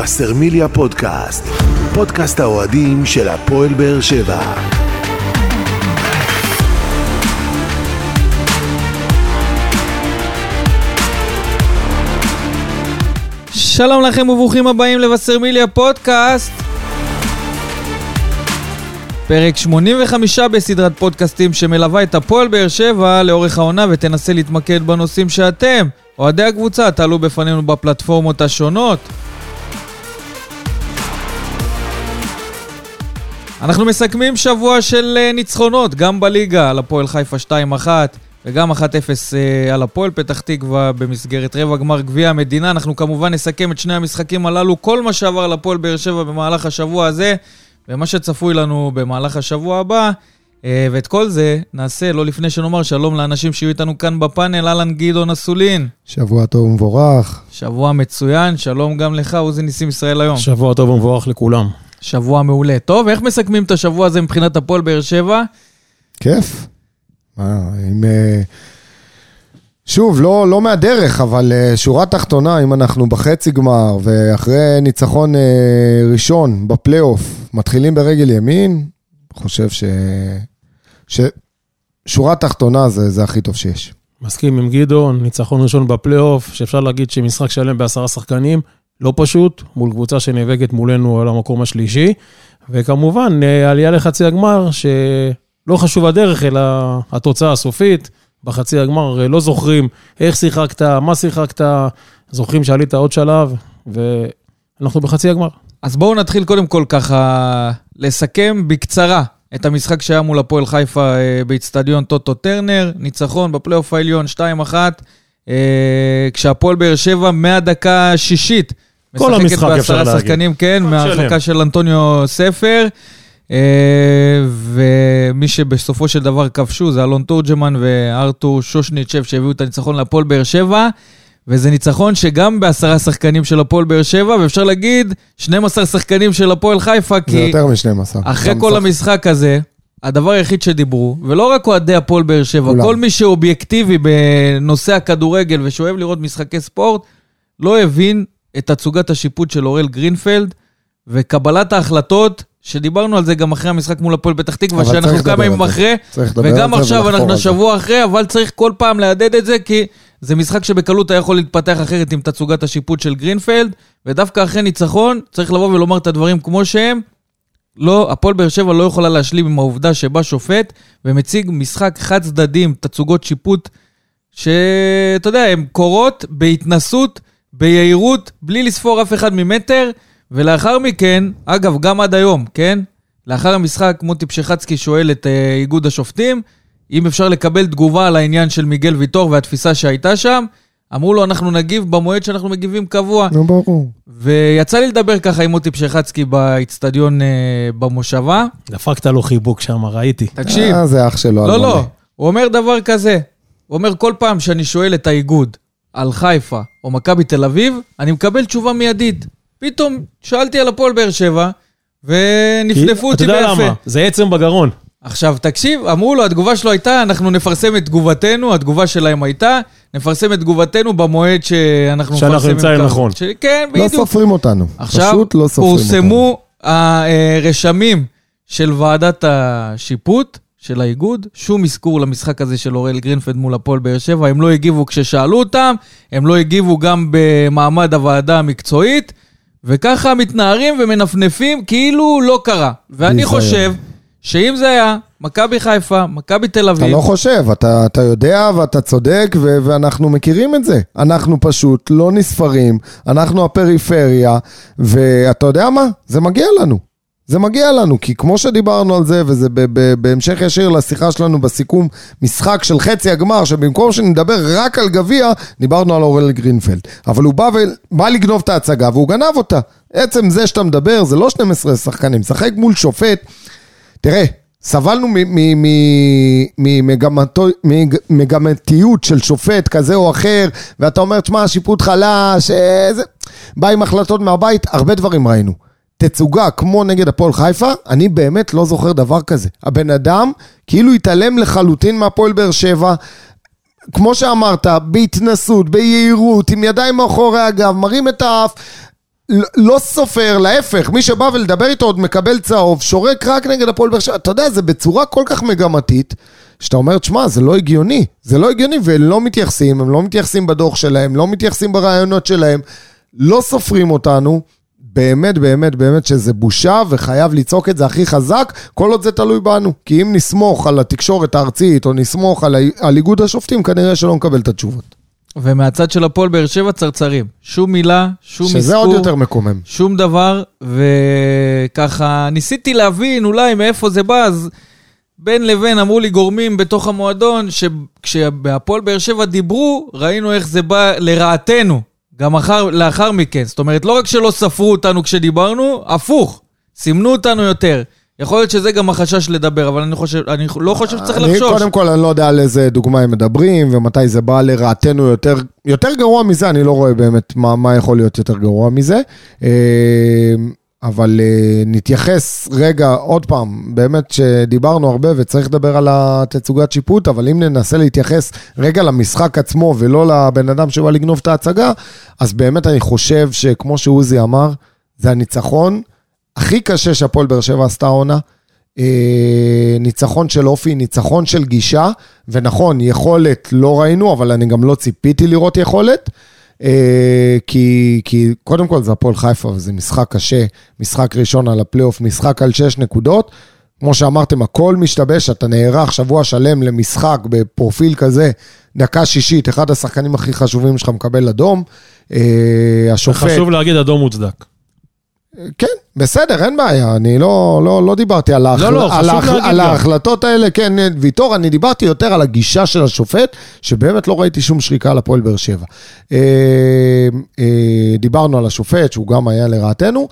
וסרמיליה פודקאסט, פודקאסט האוהדים של הפועל באר שבע. שלום לכם וברוכים הבאים לווסרמיליה פודקאסט, פרק 85 בסדרת פודקאסטים שמלווה את הפועל באר שבע לאורך העונה ותנסה להתמקד בנושאים שאתם, אוהדי הקבוצה, תעלו בפנינו בפלטפורמות השונות. אנחנו מסכמים שבוע של ניצחונות, גם בליגה על הפועל חיפה 2-1 וגם 1-0 על הפועל פתח תקווה במסגרת רבע גמר גביע המדינה. אנחנו כמובן נסכם את שני המשחקים הללו, כל מה שעבר לפועל באר שבע במהלך השבוע הזה ומה שצפוי לנו במהלך השבוע הבא, ואת כל זה נעשה לא לפני שנאמר שלום לאנשים שיהיו איתנו כאן בפאנל. אהלן גדעון אסולין, שבוע טוב ומבורך. שבוע מצוין, שלום גם לך עוזי ניסים ישראל היום. שבוע טוב ומבורך לכולם. שבוע מעולה. טוב, איך מסכמים את השבוע הזה מבחינת הפועל באר שבע? כיף. שוב, לא מהדרך, אבל שורה תחתונה, אם אנחנו בחצי גמר, ואחרי ניצחון ראשון בפלייאוף, מתחילים ברגל ימין, חושב ששורה תחתונה זה הכי טוב שיש. מסכים עם גדעון, ניצחון ראשון בפלייאוף, שאפשר להגיד שמשחק שלם ב10 שחקנים, לא פשוט, מול קבוצה שנאבקת מולנו על המקום השלישי, וכמובן, עלייה לחצי הגמר, שלא חשוב הדרך, אלא התוצאה הסופית, בחצי הגמר לא זוכרים איך שיחקת, מה שיחקת, זוכרים שעלית עוד שלב, ואנחנו בחצי הגמר. אז בואו נתחיל קודם כל ככה לסכם בקצרה את המשחק שהיה מול הפועל חיפה באצטדיון טוטו טרנר, ניצחון בפלייאוף העליון 2-1, כשהפועל באר שבע מהדקה השישית, כל המשחק אפשר ב10 שחקנים, כן, מההרחקה של אנטוניו ספר, ומי שבסופו של דבר כבשו זה אלון תורג'מן וארתור שושניצ'ב שהביאו את הניצחון לפועל באר שבע, וזה ניצחון שגם ב10 שחקנים של הפועל באר שבע, ואפשר להגיד 12 שחקנים של הפועל חיפה, זה יותר מ-12. אחרי כל המשחק הזה, הדבר היחיד שדיברו, ולא רק אוהדי הפועל באר שבע, כל מי שאובייקטיבי בנושא הכדורגל ושאוהב לראות משחקי ספורט, לא הבין את תצוגת השיפוט של אוראל גרינפלד, וקבלת ההחלטות, שדיברנו על זה גם אחרי המשחק מול הפועל פתח תקווה, שאנחנו כמה ימים אחרי, וגם עכשיו אנחנו שבוע אחרי, אבל צריך כל פעם להדד את זה, כי זה משחק שבקלות היה יכול להתפתח אחרת עם תצוגת השיפוט של גרינפלד, ודווקא אחרי ניצחון, צריך לבוא ולומר את הדברים כמו שהם, לא, הפועל באר שבע לא יכולה להשלים עם העובדה שבא שופט, ומציג משחק חד צדדים, תצוגות שיפוט, שאתה יודע, הן קורות בהתנסות, ביהירות, בלי לספור אף אחד ממטר, ולאחר מכן, אגב, גם עד היום, כן? לאחר המשחק, מוטי פשחצקי שואל את איגוד השופטים, אם אפשר לקבל תגובה על העניין של מיגל ויטור והתפיסה שהייתה שם, אמרו לו, אנחנו נגיב במועד שאנחנו מגיבים קבוע. ברור. ויצא לי לדבר ככה עם מוטי פשחצקי באצטדיון במושבה. דפקת לו חיבוק שם, ראיתי. תקשיב. זה אח שלו. לא. הוא אומר דבר כזה. הוא אומר, כל פעם שאני שואל את האיגוד על חיפה או מכבי תל אביב, אני מקבל תשובה מיידית. פתאום שאלתי על הפועל באר שבע, ונפנפו אותי ביפה. אתה יודע למה? זה עצם בגרון. עכשיו, תקשיב, אמרו לו, התגובה שלו הייתה, אנחנו נפרסם את תגובתנו, התגובה שלהם הייתה, נפרסם את תגובתנו במועד שאנחנו שאנחנו נמצאים נכון. כן, בדיוק. לא סופרים אותנו. עכשיו, פורסמו הרשמים של ועדת השיפוט, של האיגוד, שום אזכור למשחק הזה של אוראל גרינפלד מול הפועל באר שבע, הם לא הגיבו כששאלו אותם, הם לא הגיבו גם במעמד הוועדה המקצועית, וככה מתנערים ומנפנפים כאילו לא קרה. ואני חושב שאם זה היה מכבי חיפה, מכבי תל אביב... אתה לא חושב, אתה יודע ואתה צודק ואנחנו מכירים את זה. אנחנו פשוט לא נספרים, אנחנו הפריפריה, ואתה יודע מה? זה מגיע לנו. זה מגיע לנו, כי כמו שדיברנו על זה, וזה בהמשך ישיר לשיחה שלנו בסיכום משחק של חצי הגמר, שבמקום שנדבר רק על גביע, דיברנו על אוראל גרינפלד. אבל הוא בא לגנוב את ההצגה, והוא גנב אותה. עצם זה שאתה מדבר, זה לא 12 שחקנים, שחק מול שופט. תראה, סבלנו ממגמתיות של שופט כזה או אחר, ואתה אומר, תשמע, שיפוט חלש, בא עם החלטות מהבית, הרבה דברים ראינו. תצוגה כמו נגד הפועל חיפה, אני באמת לא זוכר דבר כזה. הבן אדם כאילו התעלם לחלוטין מהפועל באר שבע, כמו שאמרת, בהתנסות, ביהירות, עם ידיים מאחורי הגב, מרים את האף, לא סופר, להפך, מי שבא ולדבר איתו עוד מקבל צהוב, שורק רק נגד הפועל באר שבע, אתה יודע, זה בצורה כל כך מגמתית, שאתה אומר, תשמע, זה לא הגיוני, ולא מתייחסים, הם לא מתייחסים בדוח שלהם, לא מתייחסים ברעיונות שלהם, לא סופרים אותנו, באמת, באמת, באמת שזה בושה, וחייב לצעוק את זה הכי חזק, כל עוד זה תלוי בנו, כי אם נסמוך על התקשורת הארצית, או נסמוך על איגוד השופטים, כנראה שלא נקבל את התשובות. ומהצד של הפועל באר שבע צרצרים. שום מילה, שום מספור. שזה עוד יותר מקומם. שום דבר, וככה ניסיתי להבין אולי מאיפה זה בא, אז בין לבין אמרו לי גורמים בתוך המועדון, שכשהפועל באר שבע דיברו, ראינו איך זה בא לרעתנו, גם לאחר מכן. זאת אומרת, לא רק שלא ספרו אותנו כשדיברנו, הפוך, סימנו אותנו יותר. יכול להיות שזה גם החשש לדבר, אבל אני לא חושב שצריך לחשוש. קודם כל, אני לא יודע על איזה דוגמה הם מדברים, ומתי זה בא לרעתנו יותר גרוע מזה, אני לא רואה באמת מה יכול להיות יותר גרוע מזה, אבל נתייחס רגע, עוד פעם, באמת שדיברנו הרבה, וצריך לדבר על התצוגת שיפוט, אבל אם ננסה להתייחס רגע למשחק עצמו, ולא לבן אדם שבא לגנוב את ההצגה, אז באמת אני חושב שכמו שעוזי אמר, זה הניצחון, הכי קשה שהפועל באר שבע עשתה עונה, ניצחון של אופי, ניצחון של גישה, ונכון, יכולת לא ראינו, אבל אני גם לא ציפיתי לראות יכולת, כי קודם כל זה הפועל חיפה, וזה משחק קשה, משחק ראשון על הפלייאוף, משחק על 6 נקודות, כמו שאמרתם, הכל משתבש, אתה נערך שבוע שלם למשחק בפרופיל כזה, דקה שישית, אחד השחקנים הכי חשובים שלך מקבל אדום, השופט... חשוב להגיד אדום מוצדק. כן, בסדר, אין בעיה, אני לא דיברתי על ההחלטות האלה, כן, ויתור, אני דיברתי יותר על הגישה של השופט, שבאמת לא ראיתי שום שריקה על הפועל באר שבע. דיברנו על השופט, שהוא גם היה לרעתנו,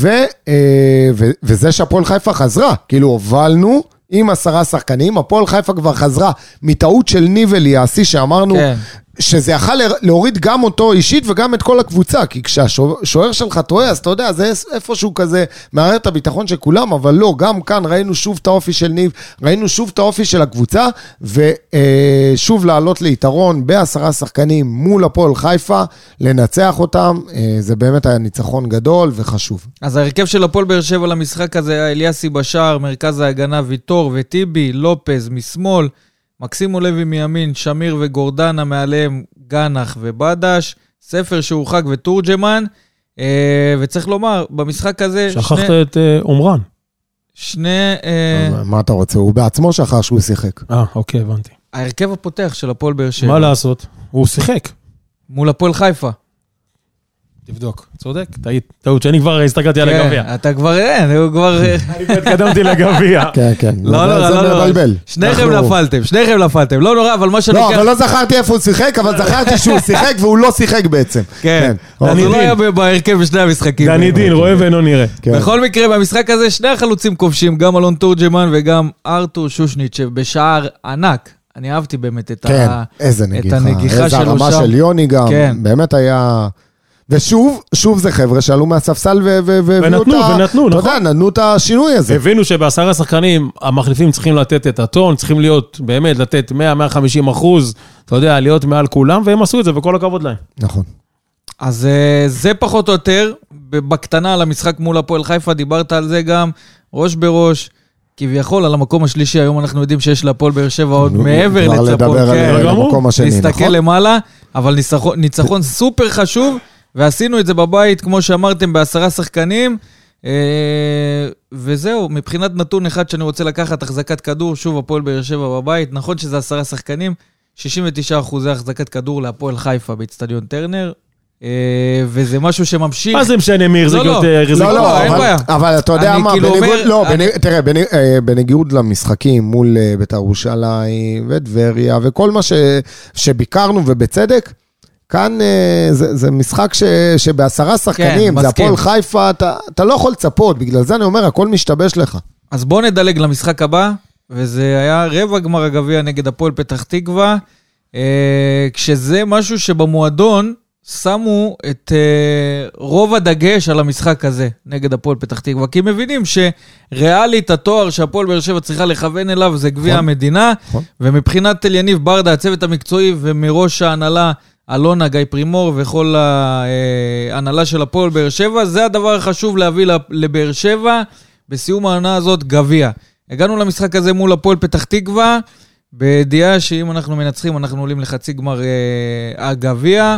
וזה שהפועל חיפה חזרה, כאילו הובלנו עם 10 שחקנים, הפועל חיפה כבר חזרה מטעות של ניב אליאסי, שאמרנו... כן. שזה יכל להוריד גם אותו אישית וגם את כל הקבוצה, כי כשהשוער שלך טועה, אז אתה יודע, זה איפשהו כזה מערער את הביטחון של כולם, אבל לא, גם כאן ראינו שוב את האופי של ניב, ראינו שוב את האופי של הקבוצה, ושוב לעלות ליתרון ב10 שחקנים מול הפועל חיפה, לנצח אותם, זה באמת היה ניצחון גדול וחשוב. אז ההרכב של הפועל באר שבע למשחק הזה היה אליאסי בשער, מרכז ההגנה ויתור וטיבי, לופז משמאל, מקסימו לוי מימין, שמיר וגורדנה מעליהם, גנח ובדש, ספר שהורחק ותורג'מן, וצריך לומר, במשחק הזה... שכחת את אומרן. מה אתה רוצה? הוא בעצמו שכח שהוא שיחק. אוקיי, הבנתי. ההרכב הפותח של הפועל באר שבע. מה לעשות? הוא שיחק. מול הפועל חיפה. תבדוק, צודק, טעות שאני כבר הסתכלתי על הגביע. אתה כבר אין, הוא כבר... אני כבר התקדמתי לגביע. כן, כן. לא, שניכם נפלתם, לא נורא, אבל מה שאני... לא, אבל לא זכרתי איפה הוא שיחק, אבל זכרתי שהוא שיחק והוא לא שיחק בעצם. כן, אז הוא לא היה בהרכב בשני המשחקים. דני דין, רואה ואינו נראה. בכל מקרה, במשחק הזה שני החלוצים כובשים, גם אלון תורג'מן וגם ארתור שושניץ' בשער ענק. אני אהבתי באמת את הנגיחה שלו שם. הרמה של יוני גם, באמת היה... ושוב זה חבר'ה שעלו מהספסל ונתנו, אתה יודע, נתנו את השינוי הזה. הבינו שב10 שחקנים המחליפים צריכים לתת את הטון, צריכים להיות באמת לתת 100-150%, אתה יודע, להיות מעל כולם, והם עשו את זה וכל הכבוד להם. נכון. אז זה פחות או יותר, בקטנה על המשחק מול הפועל חיפה, דיברת על זה גם, ראש בראש, כביכול על המקום השלישי, היום אנחנו יודעים שיש להפועל באר שבע עוד מעבר לצפון, להסתכל למעלה, אבל ניצחון סופר חשוב, ועשינו את זה בבית, כמו שאמרתם, ב10 שחקנים, וזהו, מבחינת נתון אחד שאני רוצה לקחת, החזקת כדור, שוב הפועל באר שבע בבית, נכון שזה 10 שחקנים, 69% החזקת כדור להפועל חיפה באצטדיון טרנר, וזה משהו שממשיך... מה זה משנה מי החזיק יותר? לא, אין בעיה. אבל אתה יודע מה, תראה, בניגוד למשחקים מול בית"ר ירושלים וטבריה, וכל מה שביקרנו ובצדק, כאן זה משחק שב10 שחקנים, זה הפועל חיפה, אתה לא יכול לצפות, בגלל זה אני אומר, הכל משתבש לך. אז בוא נדלג למשחק הבא, וזה היה רבע גמר הגביע נגד הפועל פתח תקווה, כשזה משהו שבמועדון שמו את רוב הדגש על המשחק הזה נגד הפועל פתח תקווה, כי מבינים שריאלית התואר שהפועל באר שבע צריכה לכוון אליו זה גביע המדינה, ומבחינת יניב ברדה, הצוות המקצועי ומראש ההנהלה, אלונה, גיא פרימור וכל ההנהלה של הפועל באר שבע. זה הדבר החשוב להביא לבאר שבע בסיום העונה הזאת גביע. הגענו למשחק הזה מול הפועל פתח תקווה, בידיעה שאם אנחנו מנצחים, אנחנו עולים לחצי גמר הגביע,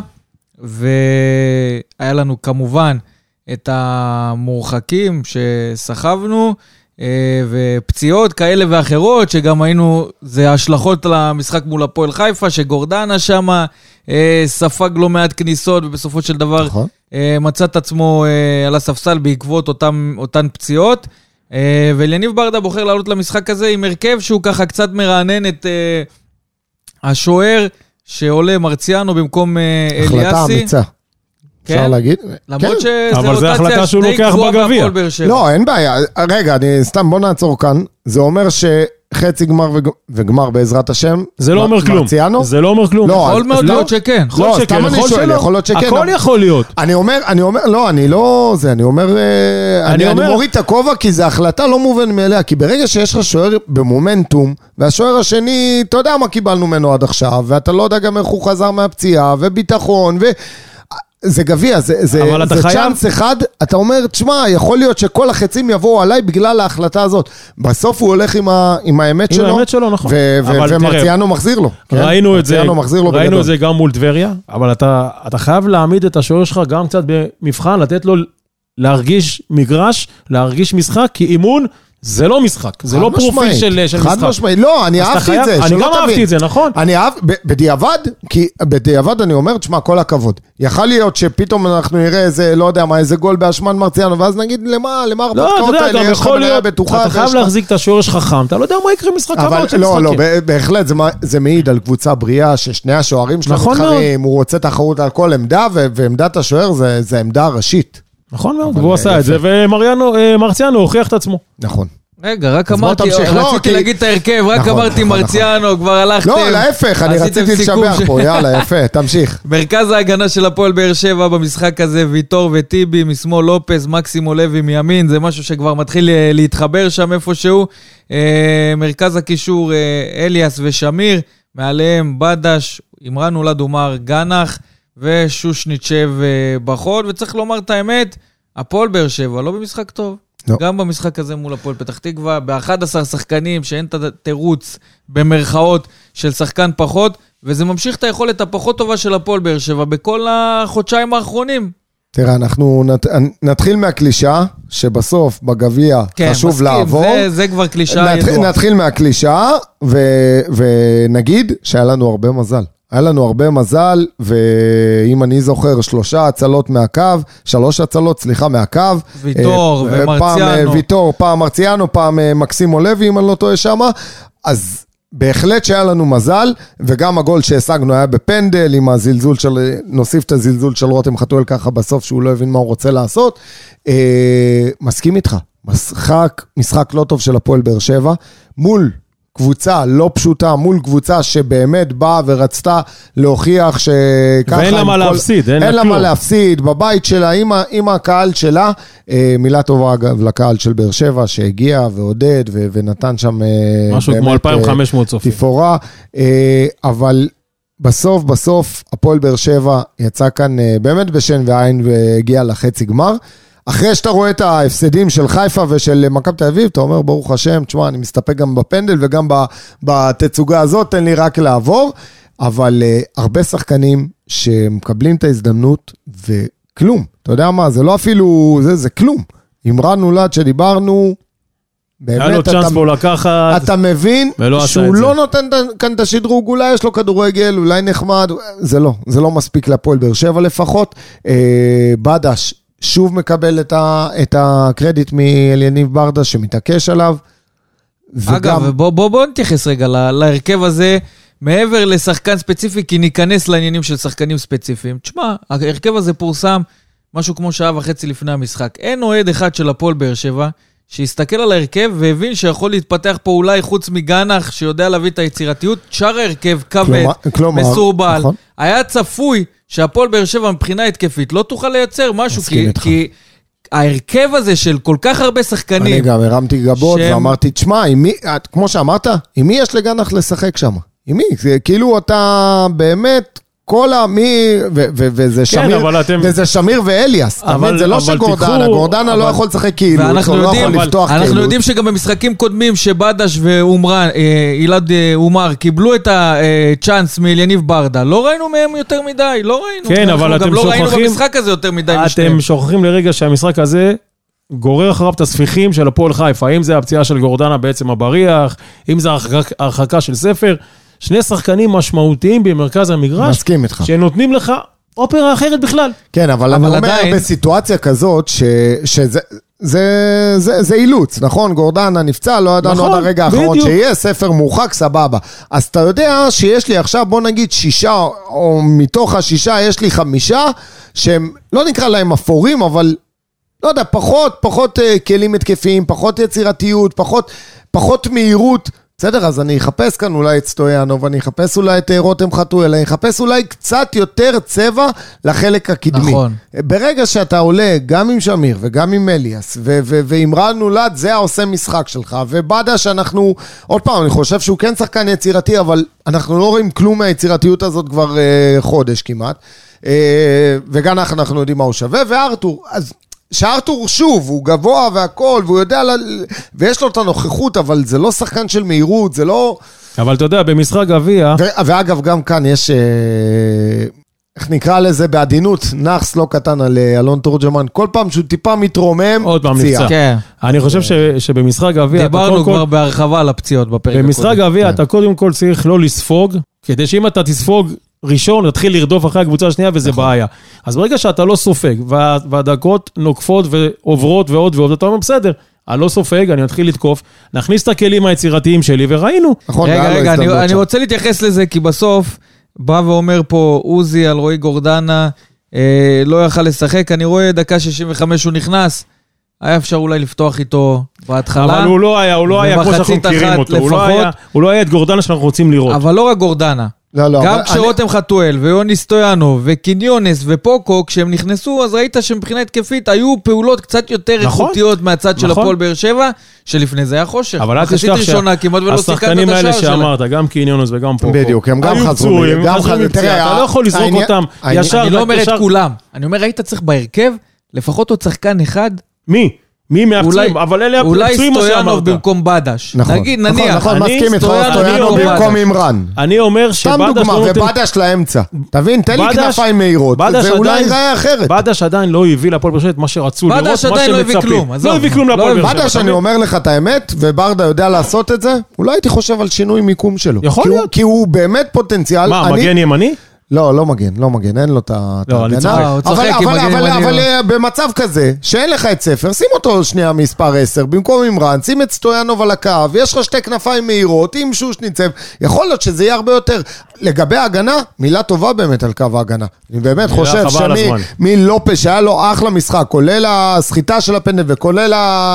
והיה לנו כמובן את המורחקים שסחבנו, ופציעות כאלה ואחרות, שגם היינו, זה השלכות למשחק מול הפועל חיפה, שגורדנה שם ספג לא מעט כניסות, ובסופו של דבר מצא את עצמו על הספסל בעקבות אותן פציעות, ואליניב ברדה בוחר לעלות למשחק הזה עם הרכב שהוא ככה קצת מרענן את השוער שעולה מרציאנו במקום אליאסי. החלטה אמיצה. אפשר להגיד? למרות שזה אבל זה החלטה שהוא לוקח בגביע. לא, אין בעיה. רגע, בוא נעצור כאן. זה אומר שחצי גמר וגמר בעזרת השם. זה לא אומר כלום. זה לא אומר כלום. יכול מאוד להיות שכן. לא, סתם אני שואל, יכול להיות שכן. הכל יכול להיות. אני מוריד את הכובע, כי זו החלטה לא מובן מאליה, כי ברגע שיש לך שוער במומנטום, והשוער השני, אתה יודע מה קיבלנו ממנו עד עכשיו, ואתה לא יודע גם איך הוא חזר מהפציעה, וביטחון, זה גביע, זה צ'אנס אחד, אתה אומר, תשמע, יכול להיות שכל החצים יבואו עליי בגלל ההחלטה הזאת. בסוף הוא הולך עם האמת שלו. עם האמת שלו, נכון. ומרציאנו מחזיר לו. ראינו את זה גם מול טבריה, אבל אתה חייב להעמיד את השוער שלך גם קצת במבחן, לתת לו להרגיש מגרש, להרגיש משחק, כי אימון זה לא משחק, זה לא פרופיל של משחק. חד משמעית, לא, אני אהבתי את זה. אני גם אהבתי את זה, נכון? אני אהב, בדיעבד, כי בדיעבד אני אומר, תשמע, כל הכבוד. יכול להיות שפתאום אנחנו נראה איזה, לא יודע מה, איזה גול באשמן מרציאנו, ואז נגיד, למה הרפתקאות האלה, יש לך מניה בטוחה. אתה חייב להחזיק את השוער שלך חכם, אתה לא יודע מה יקרה משחק הבא. לא, בהחלט, זה מעיד על קבוצה בריאה, ששני השוערים שלנו מתחרים, הוא רוצה תחרות על כל עמדה, ועמדת השוער זה עמדה ראשית. נכון מאוד, והוא עשה את זה, ומרציאנו הוכיח את עצמו. נכון. רגע, רק אמרתי, רציתי להגיד את ההרכב, רק אמרתי מרציאנו, כבר הלכתם. לא, להפך, אני רציתי לשבח פה, יאללה, יפה, תמשיך. מרכז ההגנה של הפועל באר שבע במשחק הזה, ויטור וטיבי, משמאל לופס, מקסימו לוי מימין, זה משהו שכבר מתחיל להתחבר שם איפשהו. מרכז הקישור, אליאס ושמיר, מעליהם בדש, אמרן אולד אומר, גנח, ושושניצ'ב בחול, וצריך לומר את האמת, הפועל באר שבע לא במשחק טוב. לא. גם במשחק הזה מול הפועל פתח תקווה, ב-11 שחקנים שאין את התירוץ במרכאות של שחקן פחות, וזה ממשיך את היכולת הפחות טובה של הפועל באר שבע בכל החודשיים האחרונים. תראה, אנחנו נתחיל מהקלישה, שבסוף בגביע חשוב לעבור. זה כבר קלישה ידוע. נתחיל מהקלישה, ונגיד שהיה לנו הרבה מזל. היה לנו הרבה מזל, ואם אני זוכר, 3 הצלות מהקו. ויטור ומרציאנו. ויטור, פעם מרציאנו, פעם מקסימו לוי, אם אני לא טועה שמה. אז בהחלט שהיה לנו מזל, וגם הגול שהשגנו היה בפנדל, עם הזלזול נוסיף את הזלזול של רותם חתואל ככה בסוף, שהוא לא הבין מה הוא רוצה לעשות. מסכים איתך, משחק לא טוב של הפועל באר שבע, מול קבוצה לא פשוטה, מול קבוצה שבאמת באה ורצתה להוכיח שככה... ואין לה מה להפסיד, אין לה מה להפסיד, בבית שלה, עם הקהל שלה, מילה טובה אגב לקהל של באר שבע, שהגיע ועודד ונתן שם... משהו כמו 2,500 צופים. תפאורה, אבל בסוף, הפועל באר שבע יצא כאן באמת בשן ועין והגיע לחצי גמר, אחרי שאתה רואה את ההפסדים של חיפה ושל מכבי תל אביב, אתה אומר, ברוך השם, תשמע, אני מסתפק גם בפנדל וגם בתצוגה הזאת, תן לי רק לעבור, אבל הרבה שחקנים שמקבלים את ההזדמנות וכלום, אתה יודע מה, זה לא אפילו, זה כלום. אמרן אולד שדיברנו, באמת, אתה מבין שהוא לא נותן כאן את השדרוג, אולי יש לו כדורגל, אולי נחמד, זה לא מספיק לפועל באר שבע לפחות, בדש, שוב מקבל את הקרדיט מאליניב ברדה שמתעקש עליו. אגב, בוא נתייחס רגע להרכב הזה, מעבר לשחקן ספציפי, כי ניכנס לעניינים של שחקנים ספציפיים. תשמע, ההרכב הזה פורסם משהו כמו שעה וחצי לפני המשחק. אין אוהד אחד של הפועל באר שבע, שהסתכל על ההרכב והבין שיכול להתפתח פה אולי חוץ מגנח, שיודע להביא את היצירתיות, שאר ההרכב כבד, מסורבל. נכון. היה צפוי שהפועל באר שבע מבחינה התקפית לא תוכל לייצר משהו, כי ההרכב הזה של כל כך הרבה שחקנים... אני גם הרמתי גבות ואמרתי, תשמע, כמו שאמרת, עם מי יש לגנח לשחק שם? עם מי? כאילו אתה באמת... וזה שמיר ואליאס, זה לא שגורדנה, גורדנה לא יכול לשחק כאילו, אנחנו יודעים שגם במשחקים קודמים שבדש ואילד אומר קיבלו את הצ'אנס מאליניב ברדה, לא ראינו מהם יותר מדי, לא ראינו. כן, אבל אתם שוכחים, גם לא ראינו במשחק הזה יותר מדי משניהם. אתם שוכחים לרגע שהמשחק הזה גורר אחריו את הספיחים של הפועל חיפה, אם זה הפציעה של גורדנה בעצם הבריח, אם זה הרחקה של ספר, שני שחקנים משמעותיים במרכז המגרש, מסכים איתך. שנותנים לך אופרה אחרת בכלל. כן, אבל אני אומר בסיטואציה כזאת, זה אילוץ, נכון? גורדנה נפצע, לא ידענו עד הרגע האחרון שיהיה, ספר מורחק, סבבה. אז אתה יודע שיש לי עכשיו, בוא נגיד 6, או מתוך 6 יש לי 5, שהם לא נקרא להם אפורים, אבל לא יודע, פחות כלים התקפיים, פחות יצירתיות, פחות מהירות. בסדר, אז אני אחפש כאן אולי את סטויאנוב, אני אחפש אולי את רותם חתואל, אני אחפש אולי קצת יותר צבע לחלק הקדמי. נכון. ברגע שאתה עולה גם עם שמיר וגם עם אליאס, ועם רן נולד, זה העושה משחק שלך, ובדה שאנחנו, עוד פעם, אני חושב שהוא כן שחקן יצירתי, אבל אנחנו לא רואים כלום מהיצירתיות הזאת כבר חודש כמעט, וגם אנחנו יודעים מה הוא שווה, וארתור, אז שארתור שוב, הוא גבוה והכל, והוא יודע, ויש לו את הנוכחות, אבל זה לא שחקן של מהירות, זה לא... אבל אתה יודע, במשחק גביע... ואגב, גם כאן יש, איך נקרא לזה בעדינות, נחס לא קטן על אלון תורג'מן, כל פעם שהוא טיפה מתרומם, עוד פעם נפצע. כן. אני חושב שבמשחק גביע... דיברנו כבר בהרחבה על הפציעות בפרק הקודם. במשחק גביע אתה קודם כל צריך לא לספוג, כדי שאם אתה תספוג... ראשון, נתחיל לרדוף אחרי הקבוצה השנייה, וזה בעיה. אז ברגע שאתה לא סופג, והדקות נוקפות ועוברות ועוד ועוד, אתה אומר, בסדר, אני לא סופג, אני מתחיל לתקוף, נכניס את הכלים היצירתיים שלי, וראינו. רגע, אני רוצה להתייחס לזה, כי בסוף, בא ואומר פה, עוזי על רועי גורדנה, לא יכל לשחק, אני רואה דקה 65 הוא נכנס, היה אפשר אולי לפתוח איתו בהתחלה. אבל הוא לא היה כמו שאנחנו מכירים אותו, הוא לא היה את גורדנה שאנחנו רוצים לראות. אבל לא רק גורדנה. גם כשרותם חתואל ויוני סטויאנוב וקיניונס ופוקו, כשהם נכנסו, אז ראית שמבחינה התקפית היו פעולות קצת יותר איכותיות מהצד של הפועל באר שבע, שלפני זה היה חושר. אבל אל תשכח שהשחקנים האלה שאמרת, גם קיניונס וגם פוקו, בדיוק, הם גם חזרו. אתה לא יכול לזרוק אותם ישר. אני לא אומר את כולם. אני אומר, היית צריך בהרכב, לפחות עוד שחקן אחד. מי מהפצועים? אבל אלה הפצועים מה שאמרת. אולי סטויאנוב במקום בדש. נגיד, נניח. נכון, מסכים איתך, סטויאנוב במקום אימרן. אני אומר שבדש... סתם דוגמה, ובדש לאמצע. תבין, תן לי כנפיים מהירות. זה אולי ראה אחרת. בדש עדיין לא הביא להפועל באר שבע את מה שרצו לראות, מה שמצפים. בדש עדיין לא הביא כלום. לא הביא כלום להפועל באר שבע. בדש, אני אומר לך את האמת, וברדה יודע לעשות את זה, אולי הייתי חושב על שינוי מיקום שלו. יכול להיות. כי הוא באמת פוטנציאל. מה, מגן ימני? לא מגן, אין לו את ההגנה. אבל במצב כזה, שאין לך את ספר, שים אותו שנייה מספר 10, במקום אימרן, שים את סטויאנוב על הקו, יש לך שתי כנפיים מהירות, עם שוש ניצב, יכול להיות שזה יהיה הרבה יותר. לגבי ההגנה, מילה טובה באמת על קו ההגנה. אני באמת חושב שמלופס, שהיה לו אחלה משחק, כולל הסחיטה של הפנדל, וכולל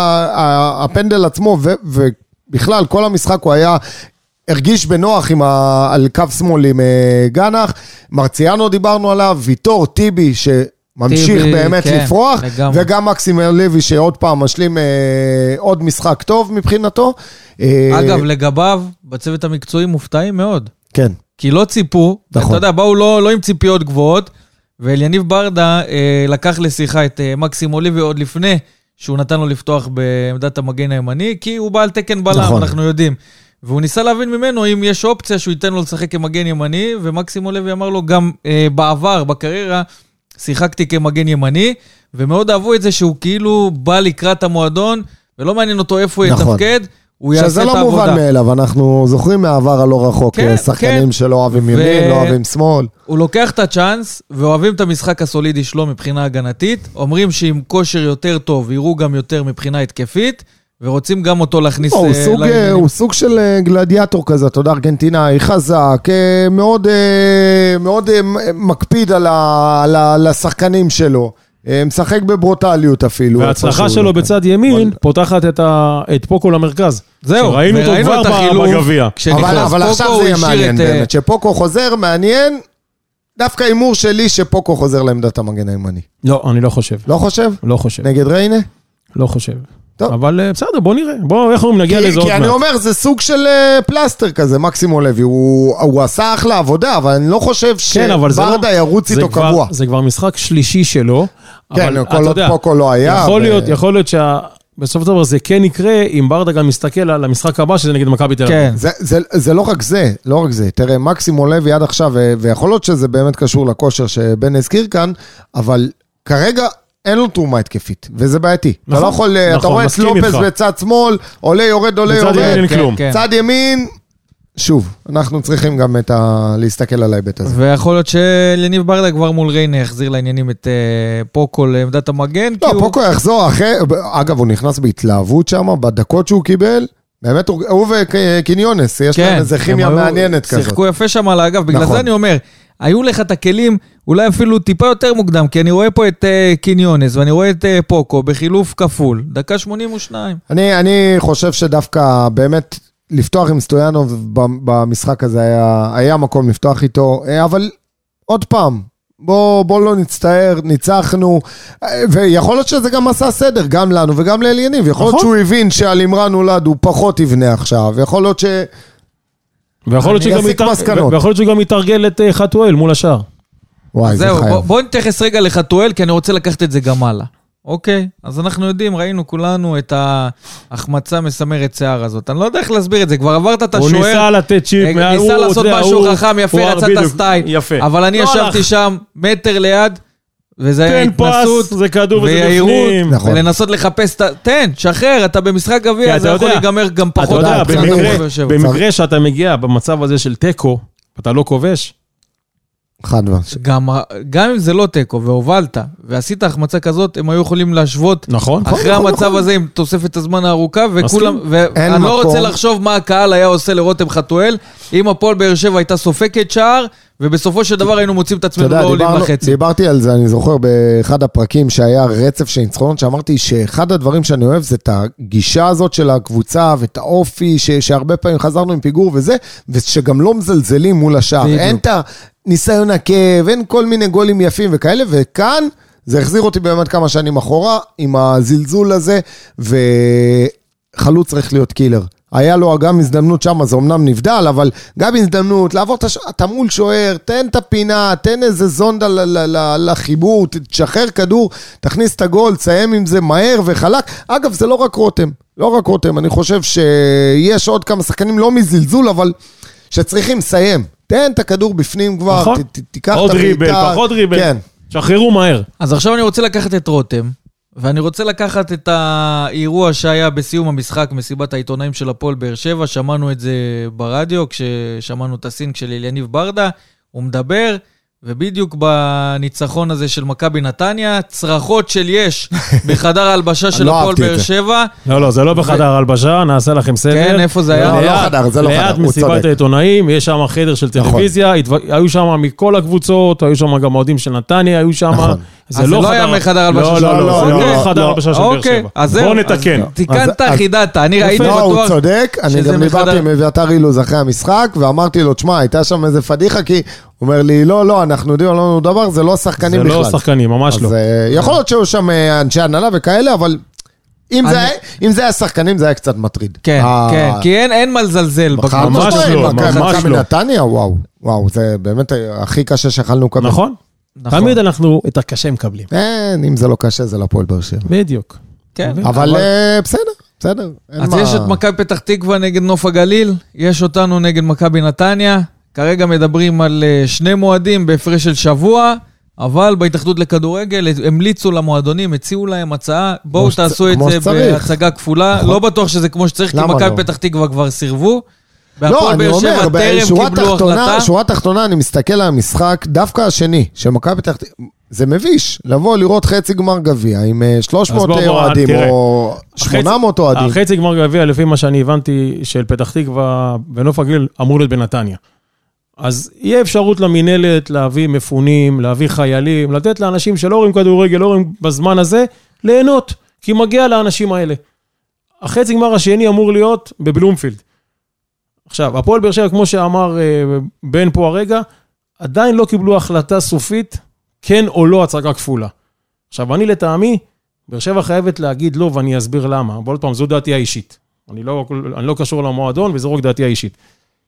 הפנדל עצמו, ובכלל כל המשחק הוא היה... הרגיש בנוח על קו שמאל עם גנח, מרציאנו דיברנו עליו, ויטור, טיבי שממשיך באמת לפרוח, וגם מקסימר לוי שעוד פעם משלים עוד משחק טוב מבחינתו. אגב, לגביו, בצוות המקצועי מופתעים מאוד. כן. כי לא ציפו, אתה יודע, באו לא עם ציפיות גבוהות, ואליניב ברדה לקח לשיחה את מקסימר לוי עוד לפני, שהוא נתן לו לפתוח בעמדת המגן הימני, כי הוא בעל תקן בלם, אנחנו יודעים. והוא ניסה להבין ממנו אם יש אופציה שהוא ייתן לו לשחק כמגן ימני, ומקסימו לוי אמר לו גם בעבר, בקריירה, שיחקתי כמגן ימני, ומאוד אהבו את זה שהוא כאילו בא לקראת המועדון, ולא מעניין אותו איפה הוא יתפקד, הוא יעשה את העבודה. שזה לא מובן מאליו, אנחנו זוכרים מהעבר הלא רחוק, שחקנים שלא אוהבים ימין, לא אוהבים שמאל. הוא לוקח את הצ'אנס, ואוהבים את המשחק הסולידי שלו מבחינה הגנתית, אומרים שעם כושר יותר טוב, יראו גם יותר מבחינה התקפית, ורוצים גם אותו להכניס... הוא סוג של גלדיאטור כזה, אתה יודע, ארגנטינאי, חזק, מאוד מקפיד על השחקנים שלו, משחק בברוטליות אפילו. וההצלחה שלו בצד ימין פותחת את פוקו למרכז. זהו, ראינו אותו כבר בגביע. אבל עכשיו זה יהיה מעניין באמת, שפוקו חוזר מעניין, דווקא אימור שלי שפוקו חוזר לעמדת המגן הימני. לא, אני לא חושב. לא חושב? לא חושב. נגד ריינה? לא חושב. אבל בסדר, בוא נראה. בוא, איך הוא נגיע לזה עוד מעט. כי אני אומר, זה סוג של פלסטר כזה, מקסימו לוי. הוא עשה אחלה עבודה, אבל אני לא חושב שברדה ירוץ איתו קבוע. זה כבר משחק שלישי שלו. כן, כל עוד פוקו לא היה. יכול להיות בסוף דבר זה כן יקרה, אם ברדה גם מסתכל על המשחק הבא, שזה נגד מכבי תל אביב. כן. זה לא רק זה, לא רק זה. תראה, מקסימו לוי עד עכשיו, ויכול להיות שזה באמת קשור לכושר שבן הזכיר כאן, אבל כרגע אין לו תרומה התקפית, וזה בעייתי. אתה לא יכול, אתה רואה את לופס בצד שמאל, עולה, יורד, צד ימין, שוב, אנחנו צריכים גם להסתכל על ההיבט הזה. ויכול להיות שליניב ברדה כבר מול ריינה יחזיר לעניינים את פוקו לעמדת המגן. לא, פוקו יחזור אחרי, אגב, הוא נכנס בהתלהבות שם, בדקות שהוא קיבל, באמת הוא וקיניונס, יש להם איזה כימיה מעניינת כזאת. שיחקו יפה שם על האגף, בגלל זה אני אומר, היו לך את הכלים, אולי אפילו טיפה יותר מוקדם, כי אני רואה פה את קיניונס, ואני רואה את פוקו בחילוף כפול, דקה 82. אני חושב שדווקא באמת לפתוח עם סטויאנוב במשחק הזה היה מקום לפתוח איתו, אבל עוד פעם, בוא לא נצטער, ניצחנו, ויכול להיות שזה גם עשה סדר, גם לנו וגם לאליניב, יכול להיות שהוא הבין שעל אמרן הולד הוא פחות יבנה עכשיו, ויכול להיות ויכול להיות שהוא גם יתרגל את חתואל מול השאר. זהו, בוא נתייחס רגע לחתואל, כי אני רוצה לקחת את זה גם הלאה. אוקיי, אז אנחנו יודעים, ראינו כולנו את ההחמצה מסמרת שיער הזאת. אני לא יודע איך להסביר את זה, כבר עברת את השוער. הוא ניסה לתת צ'יפ, ניסה לעשות משהו חכם, יפה, רצת הסטייל. אבל אני ישבתי שם מטר ליד, וזה היה התנסות, זה כדור וזה בפנים. ולנסות לחפש, תן, שחרר, אתה במשחק גביע, זה יכול להיגמר גם פחות. במקרה שאתה מגיע במצב הזה של טקו, אתה לא כובש, גם אם זה לא טקו והובלת ועשית החמצה כזאת, הם היו יכולים להשוות אחרי המצב הזה עם תוספת הזמן הארוכה, ואני לא רוצה לחשוב מה הקהל היה עושה לרותם חתואל אם הפועל באר שבע הייתה סופקת שער, ובסופו של דבר היינו מוצאים את עצמנו בעולים לחצי. דיברתי על זה, אני זוכר באחד הפרקים שהיה רצף של ניצחונות, שאמרתי שאחד הדברים שאני אוהב זה את הגישה הזאת של הקבוצה ואת האופי שהרבה פעמים חזרנו עם פיגור וזה, ושגם לא מזלזלים מול השער. אין את ניסיון עקב, אין כל מיני גולים יפים וכאלה, וכאן זה החזיר אותי באמת כמה שנים אחורה, עם הזלזול הזה, וחלוץ צריך להיות קילר. היה לו גם הזדמנות שם, זה אמנם נבדל, אבל גם הזדמנות, לעבור אתה מול שוער, תן את הפינה, תן איזה זונדה לחיבור, תשחרר כדור, תכניס את הגול, תסיים עם זה מהר וחלק. אגב, זה לא רק רותם, לא רק רותם, אני חושב שיש עוד כמה שחקנים, לא מזלזול, אבל שצריכים לסיים. תן את הכדור בפנים כבר, תיקח את הבריטה. פחות ריבל, כן. שחררו מהר. אז עכשיו אני רוצה לקחת את רותם, ואני רוצה לקחת את האירוע שהיה בסיום המשחק, מסיבת העיתונאים של הפועל באר שבע, שמענו את זה ברדיו, כששמענו את הסינק של אליניב ברדה, הוא מדבר, ובדיוק בניצחון הזה של מכבי נתניה, צרחות של יש בחדר ההלבשה של הפועל באר שבע. לא, זה לא בחדר ההלבשה, נעשה לכם סדר. כן, איפה זה היה? לא חדר, זה לא חדר, ליד מסיבת העיתונאים, יש שם חדר של טלוויזיה, היו שם מכל הקבוצות, היו שם גם אוהדים של נתניה, היו שם... אז זה לא היה מחדר ההלבשה של הפועל. לא, זה לא מחדר ההלבשה של באר שבע. בוא נתקן. תיקנת, חידדת, אני ראיתי בטוח... הוא צודק, אני גם דיברתי עם אביתר אילוז אחרי המשחק, ואמרתי לו, תשמע, הייתה שם איזה פדיחה, כי הוא אומר לי, לא, אנחנו יודעים, לא לנו דבר, זה לא שחקנים בכלל. זה לא שחקנים, ממש לא. יכול להיות שהיו שם אנשי הנהלה וכאלה, אבל אם זה היה שחקנים, זה היה קצת מטריד. כן, כי אין מה לזלזל. ממש לא, ממש לא. נתניה, וואו, זה באמת הכי קשה שאכלנו קבל. נכון. תמיד אנחנו את הקשה מקבלים. אם זה לא קשה, זה לפועל באר שבע. בדיוק. אבל בסדר. אז יש את מכבי פתח תקווה נגד נוף הגליל, יש אותנו נגד מכבי נתניה, כרגע מדברים על שני מועדים בהפרש של שבוע, אבל בהתאחדות לכדורגל המליצו למועדונים, הציעו להם הצעה, בואו תעשו את זה בהצגה כפולה, לא בטוח שזה כמו שצריך, כי מכבי פתח תקווה כבר סירבו, לא, אני אומר, שורה תחתונה, אני מסתכל על המשחק, דווקא השני, שמכבי פתח תקווה, זה מביש, לבוא לראות חצי גמר גביע, עם 300 אוהדים, או 800 אוהדים. החצי גמר גביע, לפי מה שאני הבנתי, של פתח תקווה ונוף הגליל, אמור להיות בנתניה. אז יהיה אפשרות למינהלת להביא מפונים, להביא חיילים, לתת לאנשים שלא רואים כדורגל, לא רואים בזמן הזה, ליהנות, כי מגיע לאנשים האלה. החצי גמר השני אמור להיות בבלומפילד. עכשיו, הפועל באר שבע, כמו שאמר בן פה הרגע, עדיין לא קיבלו החלטה סופית, כן או לא הצגה כפולה. עכשיו, אני לטעמי, באר שבע חייבת להגיד לא, ואני אסביר למה. אבל עוד פעם, זו דעתי האישית. אני לא קשור למועדון, וזו רק דעתי האישית.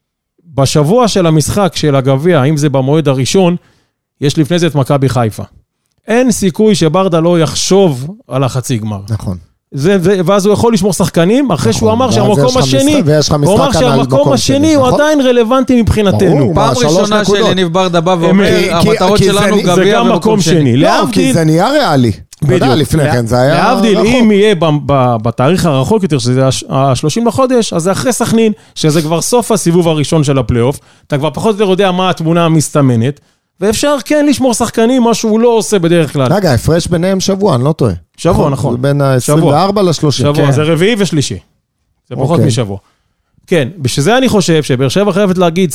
בשבוע של המשחק של הגביע, אם זה במועד הראשון, יש לפני זה את מכבי חיפה. אין סיכוי שברדה לא יחשוב על החצי גמר. נכון. ואז הוא יכול לשמור שחקנים, אחרי שהוא אמר שהמקום השני, הוא אמר שהמקום השני הוא עדיין רלוונטי מבחינתנו. פעם ראשונה של יניב ברדה בא ואומר, המטרות שלנו גביע ומקום שני. לא, כי זה נהיה ריאלי. לפני כן זה היה להבדיל, אם יהיה בתאריך הרחוק יותר, שזה ה-30 לחודש, אז זה אחרי סכנין, שזה כבר סוף הסיבוב הראשון של הפלייאוף, אתה כבר פחות יותר יודע מה התמונה המסתמנת, ואפשר כן לשמור שחקנים, מה שהוא לא עושה בדרך כלל. רגע, הפרש ביניהם שבוע, אני לא טועה. שבוע, נכון. זה בין ה-24 ל-30. שבוע, זה רביעי ושלישי. זה פחות משבוע. כן, בשביל אני חושב שבאר שבע חייבת להגיד,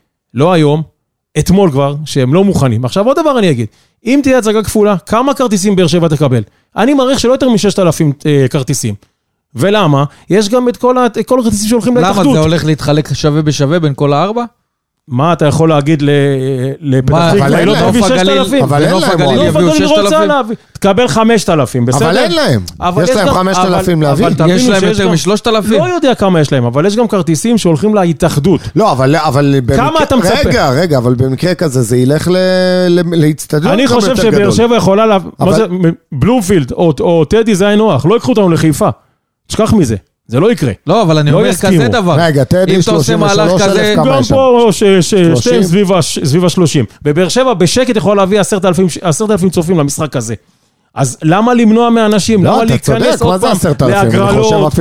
לא היום, אתמול כבר, שהם לא מוכנים. עכשיו עוד דבר אני אגיד, אם תהיה הצגה כפולה, כמה כרטיסים באר שבע תקבל? אני מעריך שלא יותר מ-6,000 כרטיסים. ולמה? יש גם את כל הכרטיסים שהולכים להתאחדות. למה זה הולך להתחלק שווה בשווה בין כל הארבע? מה אתה יכול להגיד לפתח תקווה? לא תביא 6,000. אבל אין להם. נוף הגליל יביאו 6,000. תקבל 5,000, בסדר? אבל אין להם. יש להם 5,000 להביא. יש להם יותר מ-3,000. לא יודע כמה יש להם, אבל יש גם כרטיסים שהולכים להתאחדות. לא, אבל... כמה אתה מצפה? רגע, אבל במקרה כזה זה ילך להצטדיון. אני חושב שבאר שבע יכולה... בלומפילד או טדי זה נוח, לא יקחו אותנו לחיפה. תשכח מזה. זה לא יקרה. לא, אבל אני אומר כזה דבר. רגע, טדי 33,000 כמה גם פה שתיים סביב ה-30. בבאר שבע בשקט יכול להביא 10,000 צופים למשחק הזה. אז למה למנוע מאנשים? למה להיכנס עוד פעם להגרלות?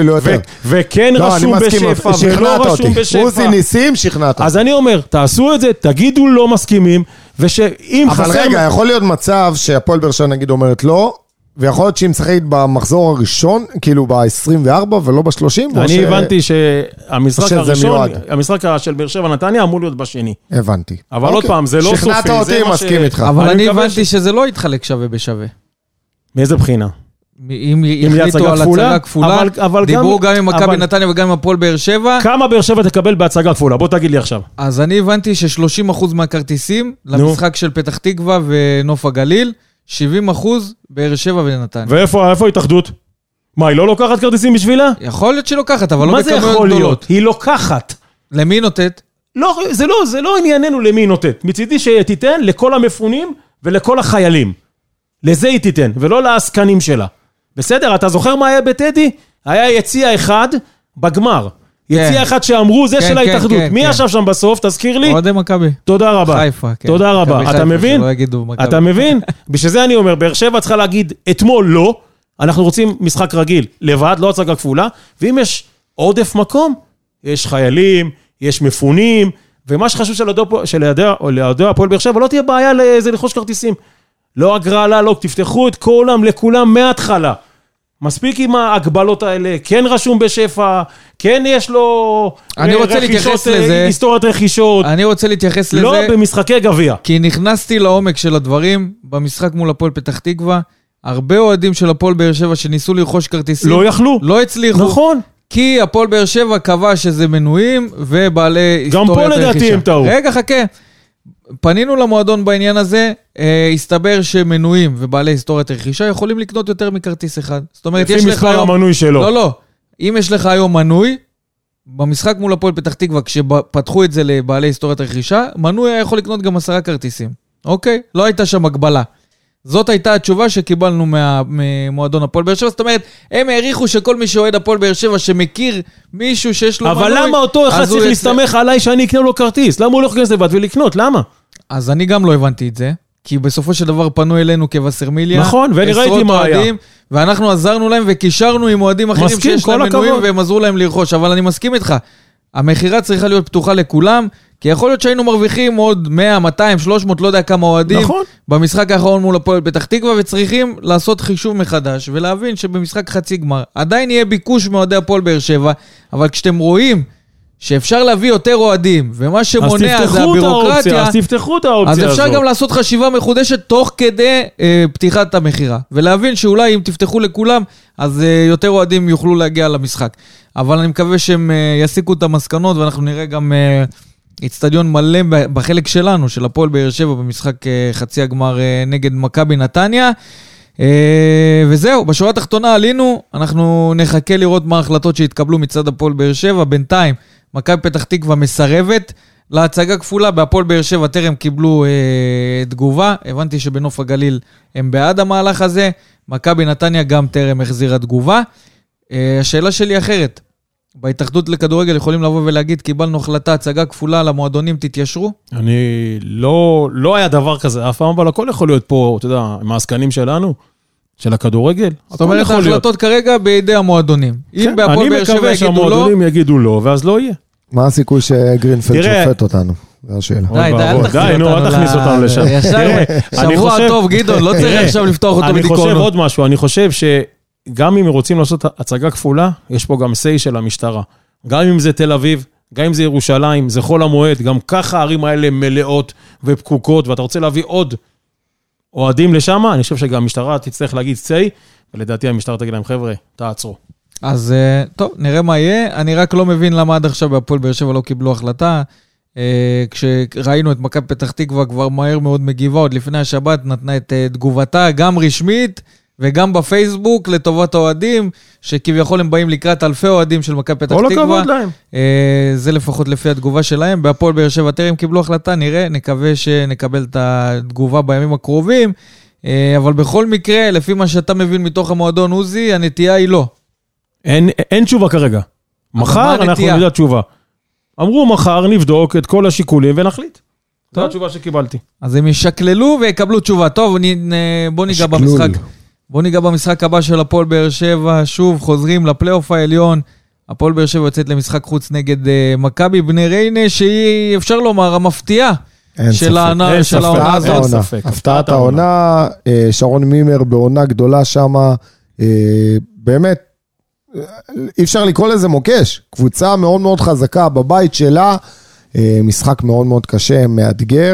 וכן רשום בשפע ולא רשום בשפע. עוזי ניסים שכנעת. אז אני אומר, תעשו את זה, תגידו לא מסכימים, ושאם חסר... אבל רגע, יכול להיות מצב שהפועל באר שבע נגיד אומרת לא, ויכול להיות שהיא משחקת במחזור הראשון, כאילו ב-24 ולא ב-30. אני הבנתי שהמשחק הראשון, המשחק של באר שבע נתניה אמור להיות בשני. הבנתי. אבל עוד פעם, זה לא סופי. שכנעת אותי, מסכים איתך. אבל אני הבנתי שזה לא יתחלק שווה בשווה. מאיזה בחינה? אם יחליטו על הצגה כפולה, דיברו גם עם מכבי נתניה וגם עם הפועל באר שבע. כמה באר שבע תקבל בהצגה כפולה? בוא תגיד לי עכשיו. אז אני הבנתי ש30% מהכרטיסים למשחק של פתח תקווה ונוף הגליל, 70% באר שבע ונתניה. ואיפה ההתאחדות? מה, היא לא לוקחת כרטיסים בשבילה? יכול להיות שהיא לוקחת, אבל לא בכמויות גדולות. מה זה יכול להיות? היא לוקחת. למי היא נותנת? לא, זה לא ענייננו למי היא נותנת. מצידי שתיתן לכל המפונים ולכל החיילים. לזה היא תיתן, ולא לעסקנים שלה. בסדר, אתה זוכר מה היה בטדי? היה יציע אחד בגמר. יציע אחד שאמרו, זה של ההתאחדות. מי ישב שם בסוף? תזכיר לי. אוהדי מכבי. תודה רבה. חיפה, כן. תודה רבה. אתה מבין? אתה מבין? בשביל זה אני אומר, באר שבע צריכה להגיד, אתמול לא, אנחנו רוצים משחק רגיל, לבד, לא הצגה כפולה, ואם יש עודף מקום, יש חיילים, יש מפונים, ומה שחשוב שלעדי הפועל באר שבע, לא תהיה בעיה לאיזה לחוש כרטיסים. לא הגרלה, לא, תפתחו את כולם, לכולם מההתחלה. מספיק עם ההגבלות האלה, כן רשום בשפע, כן יש לו... אני רוצה להתייחס לזה. היסטוריית רכישות. אני רוצה להתייחס לזה. לא במשחקי גביע. כי נכנסתי לעומק של הדברים, במשחק מול הפועל פתח תקווה, הרבה אוהדים של הפועל באר שבע שניסו לרכוש כרטיסים. לא יכלו. לא הצליחו. נכון. כי הפועל באר שבע קבע שזה מנויים ובעלי היסטוריית רכישה. גם פה לדעתי הם טעו. רגע, חכה. פנינו למועדון בעניין הזה, הסתבר שמנויים ובעלי היסטוריית רכישה יכולים לקנות יותר מכרטיס אחד. זאת אומרת, יש לך היום... המנוי שלו. לא. אם יש לך היום מנוי, במשחק מול הפועל פתח תקווה, כשפתחו את זה לבעלי היסטוריית רכישה, מנוי היה יכול לקנות גם 10 כרטיסים. אוקיי? לא הייתה שם הגבלה. זאת הייתה התשובה שקיבלנו ממועדון הפועל באר שבע. זאת אומרת, הם העריכו שכל מי שאוהד הפועל באר שבע שמכיר מישהו שיש לו מנוי... אבל למה אותו אחד צריך להסתמך עליי שאני אקנה לו כרטיס? למה הוא לא יכנס לבד ולקנות? למה? אז אני גם לא הבנתי את זה, כי בסופו של דבר פנו אלינו כבסרמיליה. נכון, ואני ראיתי מה היה. ואנחנו עזרנו להם וקישרנו עם מועדים אחרים שיש להם מנויים והם עזרו להם לרכוש. אבל אני מסכים איתך, המחירה צריכה להיות פתוחה לכולם, כי יכול להיות שהיינו מרוויחים עוד 100, 200, 300, לא יודע כמה אוהדים, נכון. במשחק האחרון מול הפועל פתח תקווה, וצריכים לעשות חישוב מחדש, ולהבין שבמשחק חצי גמר, עדיין יהיה ביקוש מאוהדי הפועל באר שבע, אבל כשאתם רואים שאפשר להביא יותר אוהדים, ומה שמונע זה הבירוקרטיה, אז תפתחו את האופציה הזאת. אז אפשר גם לעשות חשיבה מחודשת תוך כדי פתיחת המחירה, ולהבין שאולי אם תפתחו לכולם, אז יותר אוהדים יוכלו להגיע למשחק. אבל אני מקווה שהם יסיקו את המסקנות, ואנחנו נראה גם אצטדיון מלא בחלק שלנו, של הפועל באר שבע, במשחק חצי הגמר נגד מכבי נתניה. וזהו, בשורה התחתונה עלינו, אנחנו נחכה לראות מה ההחלטות שהתקבלו מצד הפועל באר שבע, בינתיים מכבי פתח תקווה מסרבת להצגה כפולה, בהפועל באר שבע טרם קיבלו תגובה, הבנתי שבנוף הגליל הם בעד המהלך הזה, מכבי נתניה גם טרם החזירה תגובה. השאלה שלי אחרת, בהתאחדות לכדורגל יכולים לבוא ולהגיד, קיבלנו החלטה, הצגה כפולה למועדונים, תתיישרו? אני לא היה דבר כזה, אף פעם, אבל הכל יכול להיות פה, אתה יודע, עם העסקנים שלנו, של הכדורגל. זאת אומרת, ההחלטות כרגע בידי המועדונים. אם בהפועל באר שבע יגידו לא... אני מקווה שהמועדונים יגידו לא, ואז לא יהיה. מה הסיכוי שגרינפלד שופט אותנו? זו השאלה. די, נו, אל תכניס אותנו לשם. שבוע טוב, גדעון, לא צריך עכשיו לפתוח אותו בדיקונות. אני חושב עוד משהו, אני חושב שגם אם רוצים לעשות הצגה כפולה, יש פה גם סי של המשטרה. גם אם זה תל אביב, גם אם זה ירושלים, זה חול המועד, גם ככה הערים האלה מלאות ופקוקות, ואתה רוצה להביא עוד אוהדים לשם, אני חושב שגם המשטרה תצטרך להגיד סי, ולדעתי המשטרה תגיד להם, חבר'ה, תעצרו. אז טוב, נראה מה יהיה. אני רק לא מבין למה עד עכשיו בהפועל באר שבע לא קיבלו החלטה. כשראינו את מכבי פתח תקווה כבר מהר מאוד מגיבה, עוד לפני השבת נתנה את תגובתה, גם רשמית וגם בפייסבוק לטובת האוהדים, שכביכול הם באים לקראת אלפי אוהדים של מכבי פתח תקווה. כל הכבוד להם. זה לפחות לפי התגובה שלהם. בהפועל באר שבע טרם קיבלו החלטה, נראה, נקווה שנקבל את התגובה בימים הקרובים, אבל בכל מקרה, לפי מה שאתה מבין מתוך המועדון עוזי, הנטייה היא לא. אין תשובה כרגע. מחר אנחנו נדע תשובה. אמרו מחר נבדוק את כל השיקולים ונחליט. זו התשובה שקיבלתי. אז הם ישקללו ויקבלו תשובה. טוב, בוא ניגע במשחק. בוא ניגע במשחק הבא של הפועל באר שבע. שוב חוזרים לפלייאוף העליון. הפועל באר שבע יוצאת למשחק חוץ נגד מכבי בני ריינה, שהיא אפשר לומר המפתיעה של העונה הזאת. הפתעת העונה, שרון מימר בעונה גדולה שמה, באמת, אי אפשר לקרוא לזה מוקש, קבוצה מאוד מאוד חזקה בבית שלה, משחק מאוד מאוד קשה, מאתגר,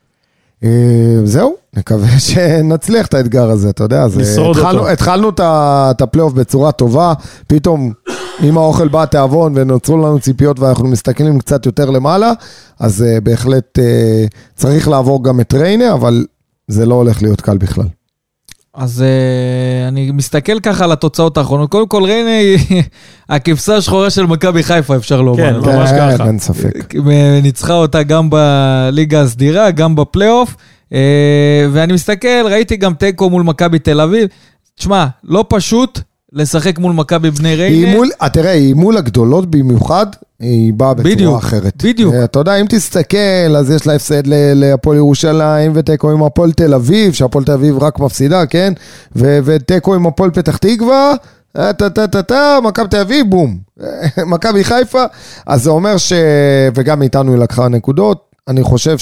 זהו, נקווה שנצליח את האתגר הזה, אתה יודע, התחלנו את הפלייאוף בצורה טובה, פתאום אם האוכל בא תיאבון ונוצרו לנו ציפיות ואנחנו מסתכלים קצת יותר למעלה, אז בהחלט צריך לעבור גם את ריינה, אבל זה לא הולך להיות קל בכלל. אז אני מסתכל ככה על התוצאות האחרונות. קודם כל ריינה היא הכבשה השחורה של מכבי חיפה, אפשר לומר. כן, ממש ככה. אין ספק. ניצחה אותה גם בליגה הסדירה, גם בפלייאוף. ואני מסתכל, ראיתי גם טקו מול מכבי תל אביב. תשמע, לא פשוט לשחק מול מכבי בני ריינה. תראה, היא מול הגדולות במיוחד, היא באה בצורה אחרת. בדיוק. אתה יודע, אם תסתכל, אז יש לה הפסד להפועל ירושלים, וטקו עם הפועל תל אביב, שהפועל תל אביב רק מפסידה, כן? וטקו עם הפועל פתח תקווה, מכבי תל אביב, בום. מכבי חיפה, אז זה אומר וגם איתנו היא לקחה נקודות, אני חושב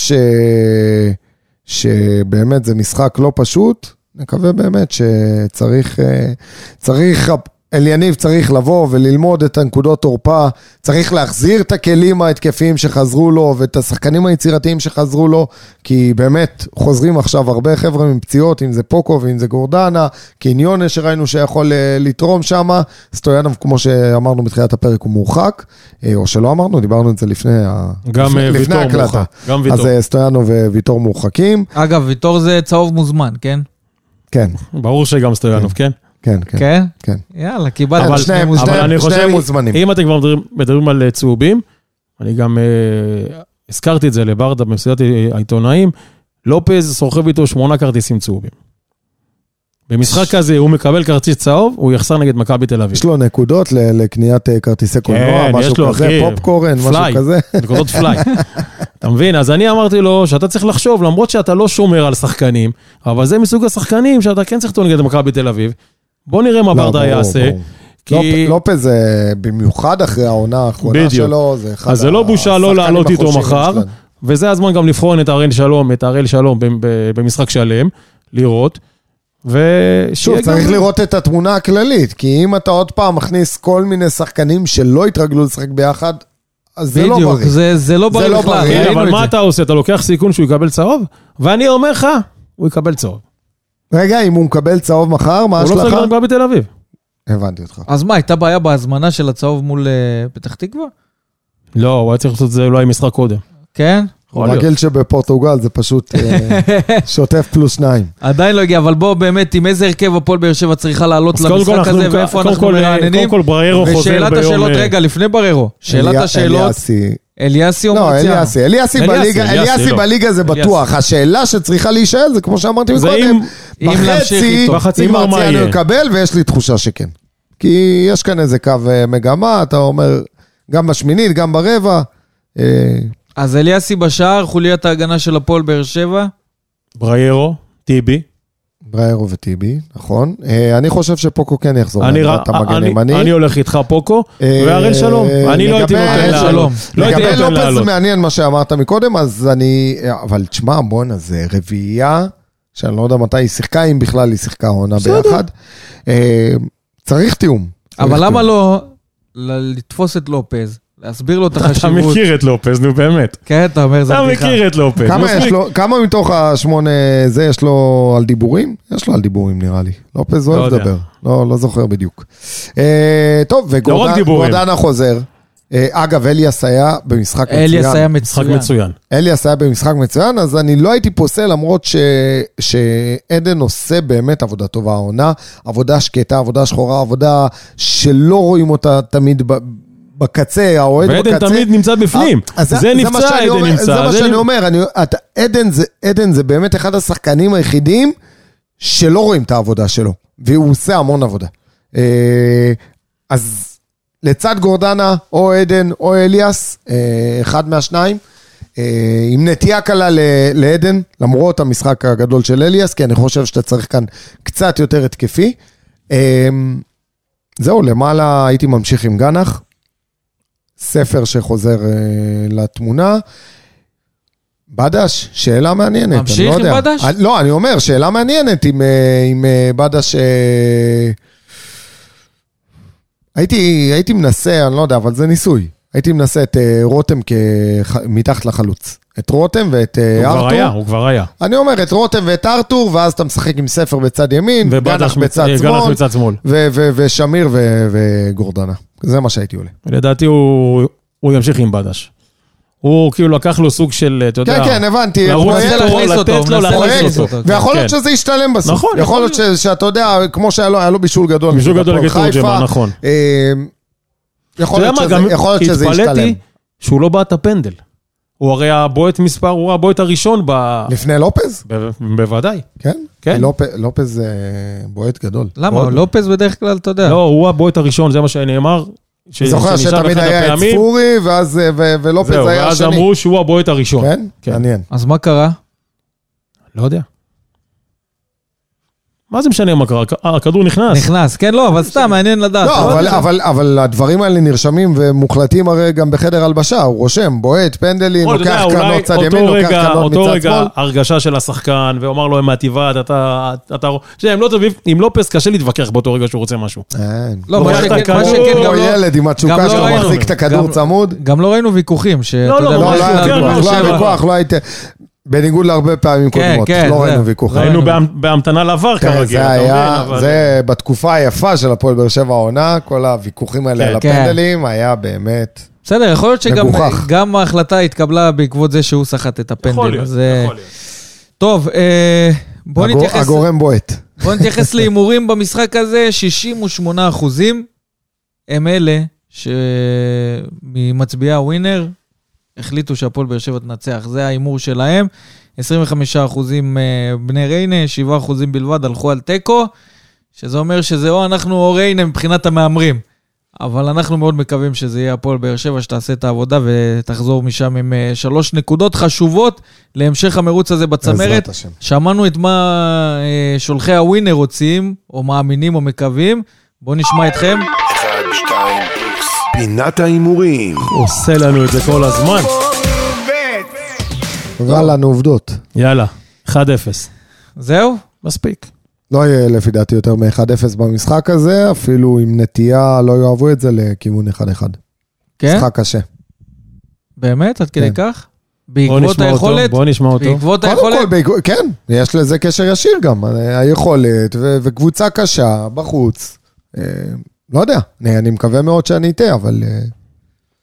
שבאמת זה משחק לא פשוט, נקווה באמת שצריך, אליניב צריך לבוא וללמוד את הנקודות תורפה, צריך להחזיר את הכלים ההתקפיים שחזרו לו, ואת השחקנים היצירתיים שחזרו לו, כי באמת חוזרים עכשיו הרבה חבר'ה עם פציעות, אם זה פוקו ואם זה גורדנה, קניונה שראינו שיכול לתרום שם, סטויאנוב כמו שאמרנו בתחילת הפרק הוא מורחק, או שלא אמרנו, דיברנו את זה לפני ההקלטה. אז סטויאנוב וויטור מורחקים. אגב, ויטור זה צהוב מוזמן, כן? כן. ברור שגם סטויאנוב, כן? כן, כן. כן? יאללה, קיבלת. אבל אני חושב, אם אתם כבר מדברים על צהובים, אני גם הזכרתי את זה לברדה במסיבת העיתונאים, לופז סוחב איתו 8 כרטיסים צהובים. במשחק הזה הוא מקבל כרטיס צהוב, הוא יחסר נגד מכבי תל אביב. יש לו נקודות לקניית כרטיסי קולנוע, משהו כזה, פופקורן, משהו כזה. נקודות פליי. אתה מבין? אז אני אמרתי לו שאתה צריך לחשוב, למרות שאתה לא שומר על שחקנים, אבל זה מסוג השחקנים שאתה כן צריך אותו נגד מכבי תל אביב. בוא נראה מה ברדה יעשה. לופז זה במיוחד אחרי העונה האחרונה שלו. אז זה לא בושה לא לעלות איתו מחר, וזה הזמן גם לבחון את הראל שלום במשחק שלם, לראות. שוב, צריך לראות את התמונה הכללית, כי אם אתה עוד פעם מכניס כל מיני שחקנים שלא התרגלו לשחק ביחד, אז זה לא בריא. זה לא בריא בכלל. אבל מה אתה עושה? אתה לוקח סיכון שהוא יקבל צהוב? ואני אומר לך, הוא יקבל צהוב. רגע, אם הוא מקבל צהוב מחר, מה השלכה? הוא לא צריך להיות בתל אביב. הבנתי אותך. אז מה, הייתה בעיה בהזמנה של הצהוב מול פתח תקווה? לא, הוא היה צריך לעשות את זה אולי משחק קודם. כן? הוא רגיל שבפורטוגל זה פשוט שוטף פלוס 2. עדיין לא הגיע, אבל בוא באמת, עם איזה הרכב הפועל באר שבע צריכה לעלות למשחק הזה, ואיפה אנחנו מרעננים. קודם כל בריירו חוזר ביום... ושאלת השאלות, רגע, לפני בריירו. שאלת השאלות... אליאסי או מרציאנו? אליאסי בליגה זה בטוח. השאלה שצריכה להישאל זה כמו שאמרתי מקודם, בחצי מרציאנו יקבל, ויש לי תחושה שכן. כי יש כאן איזה קו מגמה, אתה אומר, גם בשמינית, גם ברבע. אז אליאסי בשער, חוליית ההגנה של הפועל באר שבע. בריירו, טיבי. בריירו וטיבי, נכון. אני חושב שפוקו כן יחזור. אני הולך איתך פוקו, והראל שלום. אני לא הייתי נותן לעלות. לגבי לופס זה מעניין מה שאמרת מקודם, אז אני... אבל תשמע, בואנה, זה רביעייה, שאני לא יודע מתי היא שיחקה, אם בכלל היא שיחקה עונה ביחד. צריך תיאום. אבל למה לא לתפוס את לופז? להסביר לו את החשיבות. אתה מכיר את לופז, נו באמת. כן, אתה אומר, זה בדיחה. אתה מכיר את לופז. כמה מתוך השמונה זה יש לו על דיבורים? יש לו על דיבורים נראה לי. לופז אוהב לדבר. לא זוכר בדיוק. טוב, וגורדנה חוזר. אגב, אליאס היה במשחק מצוין. אליאס היה במשחק מצוין, אז אני לא הייתי פוסל, למרות שעדן עושה באמת עבודה טובה העונה, עבודה שקטה, עבודה שחורה, עבודה שלא רואים אותה תמיד בקצה, האוהד בקצה. ועדן תמיד נמצא בפנים. זה נפצע, עדן נמצא. זה מה שאני אומר, עדן זה באמת אחד השחקנים היחידים שלא רואים את העבודה שלו, והוא עושה המון עבודה. אז לצד גורדנה, או עדן, או אליאס, אחד מהשניים, עם נטייה קלה לעדן, למרות המשחק הגדול של אליאס, כי אני חושב שאתה צריך כאן קצת יותר התקפי. זהו, למעלה הייתי ממשיך עם גנח, ספר שחוזר לתמונה, בדש, שאלה מעניינת. ממשיך עם בדש? לא, אני אומר, שאלה מעניינת עם בדש... הייתי מנסה, אני לא יודע, אבל זה ניסוי. הייתי מנסה את רותם מתחת לחלוץ. את רותם ואת ארתור. הוא כבר היה. אני אומר, את רותם ואת ארתור, ואז אתה משחק עם ספר בצד ימין, גנח בצד שמאל, ושמיר וגורדנה. זה מה שהייתי עולה. לדעתי הוא ימשיך עם בדש. הוא כאילו לקח לו סוג של, אתה יודע... כן, הבנתי. לתת לו להכניס אותו. ויכול להיות שזה ישתלם בסוף. נכון. יכול להיות שאתה יודע, כמו שהיה לו בישול גדול. בישול גדול נגד תורג'מן, נכון. יכול להיות שזה ישתלם. התפלאתי שהוא לא בעט הפנדל. הוא הרי הבועט מספר, הוא הבועט הראשון לפני לופז? בוודאי. כן? לופז בועט גדול. למה? לופז בדרך כלל, אתה יודע. לא, הוא הבועט הראשון, זה מה שאני אמר. זוכר שתמיד היה את ספורי, ולופז היה השני. ואז אמרו שהוא הבועט הראשון. כן? מעניין. אז מה קרה? לא יודע. מה זה משנה מה קרה? הכדור נכנס. כן, לא, אבל סתם, מעניין לדעת. לא, אבל הדברים האלה נרשמים ומוחלטים הרי גם בחדר הלבשה, הוא רושם, בועט, פנדלים, לוקח קרנות צד ימין, לוקח קרנות מצד שמאל. אותו רגע, הרגשה של השחקן, ואומר לו, הם מהטיבד, אם לא פס, קשה להתווכח באותו רגע שהוא רוצה משהו. לא, מה שכן, גם ילד עם התשוקה שלו מחזיק את הכדור צמוד. גם לא ראינו ויכוחים. לא הייתי... בניגוד להרבה פעמים קודמות, לא ראינו ויכוח. ראינו בהמתנה לעבר כרגיל. זה בתקופה היפה של הפועל באר שבע העונה, כל הוויכוחים האלה על הפנדלים, היה באמת מגוחך. בסדר, יכול להיות שגם ההחלטה התקבלה בעקבות זה שהוא שחט את הפנדל. יכול להיות. טוב, בוא נתייחס... הגורם בועט. בוא נתייחס להימורים במשחק הזה, 68% הם אלה שממצביעי הווינר, החליטו שהפועל באר שבע תנצח, זה האימור שלהם, 25% בני ריינה, 7% בלבד הלכו על טקו, שזה אומר שזה או אנחנו או ריינה מבחינת המאמרים, אבל אנחנו מאוד מקווים שזה יהיה הפועל באר שבע שתעשה את העבודה ותחזור משם עם 3 נקודות חשובות להמשך המרוץ הזה בצמרת. שמענו את מה שולחי הווינר רוצים, או מאמינים או מקווים, בואו נשמע אתכם. 1, 2, פינת האימורים. עושה לנו את זה כל הזמן. לנו עובדות. יאללה, 1-0. זהו? מספיק. לא יהיה לפי דעתי יותר מ-1-0 במשחק הזה, אפילו עם נטייה לא יאהבו את זה לכיוון 1-1. כן? משחק קשה. באמת? עד כדי כך? בעקבות היכולת? בוא נשמע אותו. בעקבות היכולת? כן, יש לזה קשר ישיר גם. היכולת וקבוצה קשה בחוץ. לא יודע, אני מקווה מאוד שאני איתה, אבל...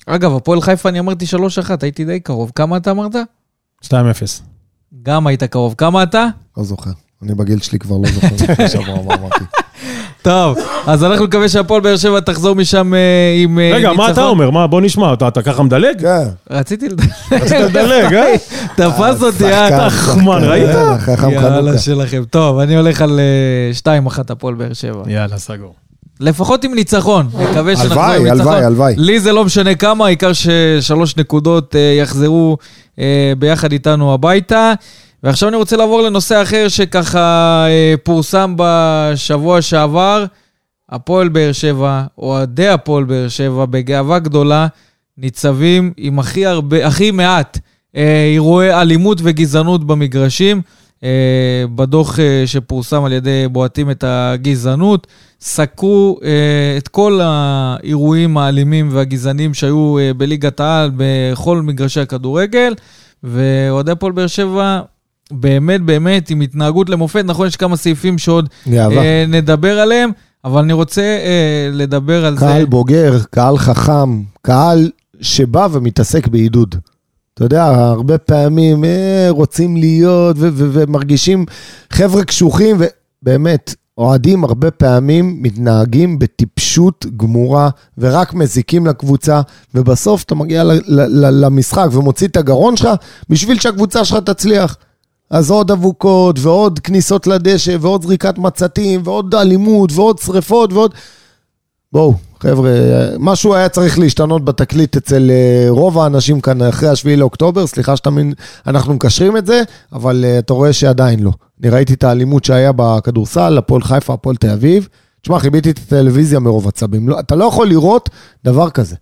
אגב, הפועל חיפה אני אמרתי 3-1, הייתי די קרוב. כמה אתה אמרת? 2-0. גם היית קרוב. כמה אתה? לא זוכר. אני בגיל שלי כבר לא זוכר. שבוע מה אמרתי. טוב, אז אנחנו מקווה שהפועל באר שבע תחזור משם עם ניצחון. רגע, מה אתה אומר? בוא נשמע, אתה ככה מדלג? כן. רציתי לדלג, תפס אותי, תחמן, ראית? יאללה שלכם. טוב, אני הולך על 2-1 הפועל באר שבע. יאללה, סגור. לפחות עם ניצחון, מקווה שנחזור עם ניצחון. הלוואי. לי זה לא משנה כמה, העיקר ש3 נקודות יחזרו ביחד איתנו הביתה. ועכשיו אני רוצה לעבור לנושא אחר שככה פורסם בשבוע שעבר. הפועל באר שבע, אוהדי הפועל באר שבע, בגאווה גדולה, ניצבים עם הכי מעט אירועי אלימות וגזענות במגרשים. בדוח שפורסם על ידי בועטים את הגזענות, סקרו את כל האירועים האלימים והגזענים שהיו בליגת העל בכל מגרשי הכדורגל, ואוהדי הפועל באר שבע באמת עם התנהגות למופת. נכון, יש כמה סעיפים שעוד נדבר עליהם, אבל אני רוצה לדבר על זה. קהל בוגר, קהל חכם, קהל שבא ומתעסק בעידוד. אתה יודע, הרבה פעמים רוצים להיות ומרגישים חבר'ה קשוחים, ובאמת, אוהדים הרבה פעמים מתנהגים בטיפשות גמורה, ורק מזיקים לקבוצה, ובסוף אתה מגיע למשחק ומוציא את הגרון שלך, בשביל שהקבוצה שלך תצליח. אז עוד אבוקות, ועוד כניסות לדשא, ועוד זריקת מצתים, ועוד אלימות, ועוד שריפות, ועוד... בואו, חבר'ה, משהו היה צריך להשתנות בתקליט אצל רוב האנשים כאן אחרי 7 לאוקטובר, סליחה שאנחנו מקשרים את זה, אבל אתה רואה שעדיין לא. אני ראיתי את האלימות שהיה בכדורסל, הפועל חיפה, הפועל תל אביב, תשמע, חיביתי את הטלוויזיה מרוב עצבים, אתה לא יכול לראות דבר כזה.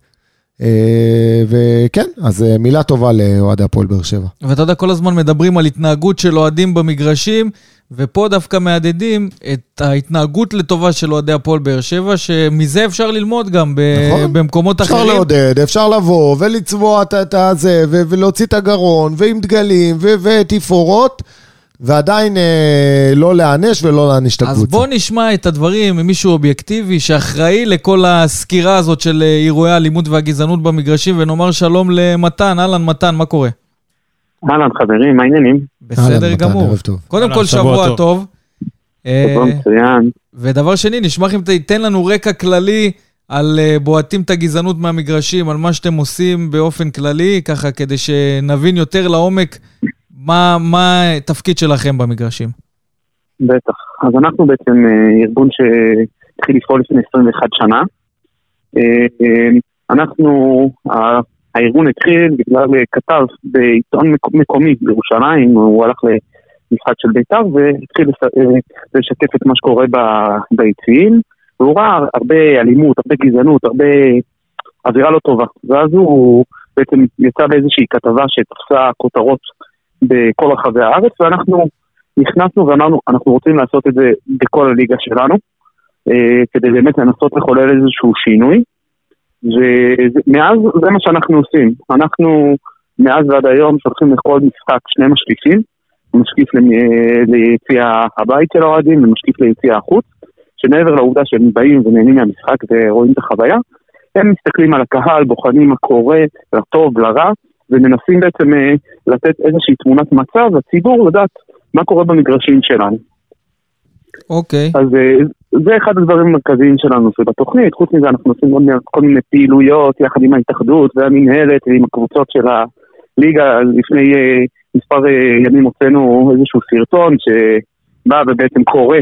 וכן, אז מילה טובה לאוהדי הפועל באר שבע. ואתה יודע, כל הזמן מדברים על התנהגות של אוהדים במגרשים, ופה דווקא מעדדים את ההתנהגות לטובה של אוהדי הפועל באר שבע, שמזה אפשר ללמוד גם במקומות אחרים. אפשר לעודד, אפשר לבוא ולצבוע את זה, ולהוציא את הגרון, ועם דגלים, ותפאורות, ועדיין לא להענש ולא להעניש את הקבוצה. אז בוא נשמע את הדברים ממישהו אובייקטיבי שאחראי לכל הסקירה הזאת של אירועי האלימות והגזענות במגרשים, ונאמר שלום למתן. אהלן מתן, מה קורה? אהלן חברים, מה העניינים? בסדר גמור. קודם כל שבוע טוב. שבוע מצוין. ודבר שני, נשמח אם תיתן לנו רקע כללי על בועטים את הגזענות מהמגרשים, על מה שאתם עושים באופן כללי, ככה כדי שנבין יותר לעומק מה התפקיד שלכם במגרשים? בטח. אז אנחנו בעצם ארגון שהתחיל לפעול לפני 21 שנה. הארגון התחיל בגלל כתב בעיתון מקומי בירושלים, הוא הלך למשחק של בית"ר והתחיל לשתף את מה שקורה ביציעים, והוא ראה הרבה אלימות, הרבה גזענות, הרבה אווירה לא טובה. ואז הוא בעצם יצא באיזושהי כתבה שתפסה כותרות בכל רחבי הארץ, ואנחנו נכנסנו ואמרנו, אנחנו רוצים לעשות את זה בכל הליגה שלנו, כדי באמת לנסות לחולל איזשהו שינוי, ומאז זה מה שאנחנו עושים. אנחנו מאז ועד היום שולחים לכל משחק 2 משקיפים, משקיף ליציאה הבית של האוהדים, ומשקיף ליציאה החוץ, שמעבר לעובדה שהם באים ונהנים מהמשחק ורואים את החוויה, הם מסתכלים על הקהל, בוחנים מה קורה, לטוב, לרע, ומנסים בעצם לתת איזושהי תמונת מצב, הציבור לדעת מה קורה במגרשים שלנו. אוקיי. אז זה אחד הדברים המרכזיים שלנו, ובתוכנית, חוץ מזה אנחנו עושים כל מיני פעילויות, יחד עם ההתאחדות והמנהלת, ועם הקבוצות של הליגה. לפני מספר ימים הוצאנו איזשהו סרטון, שבא ובעצם קורא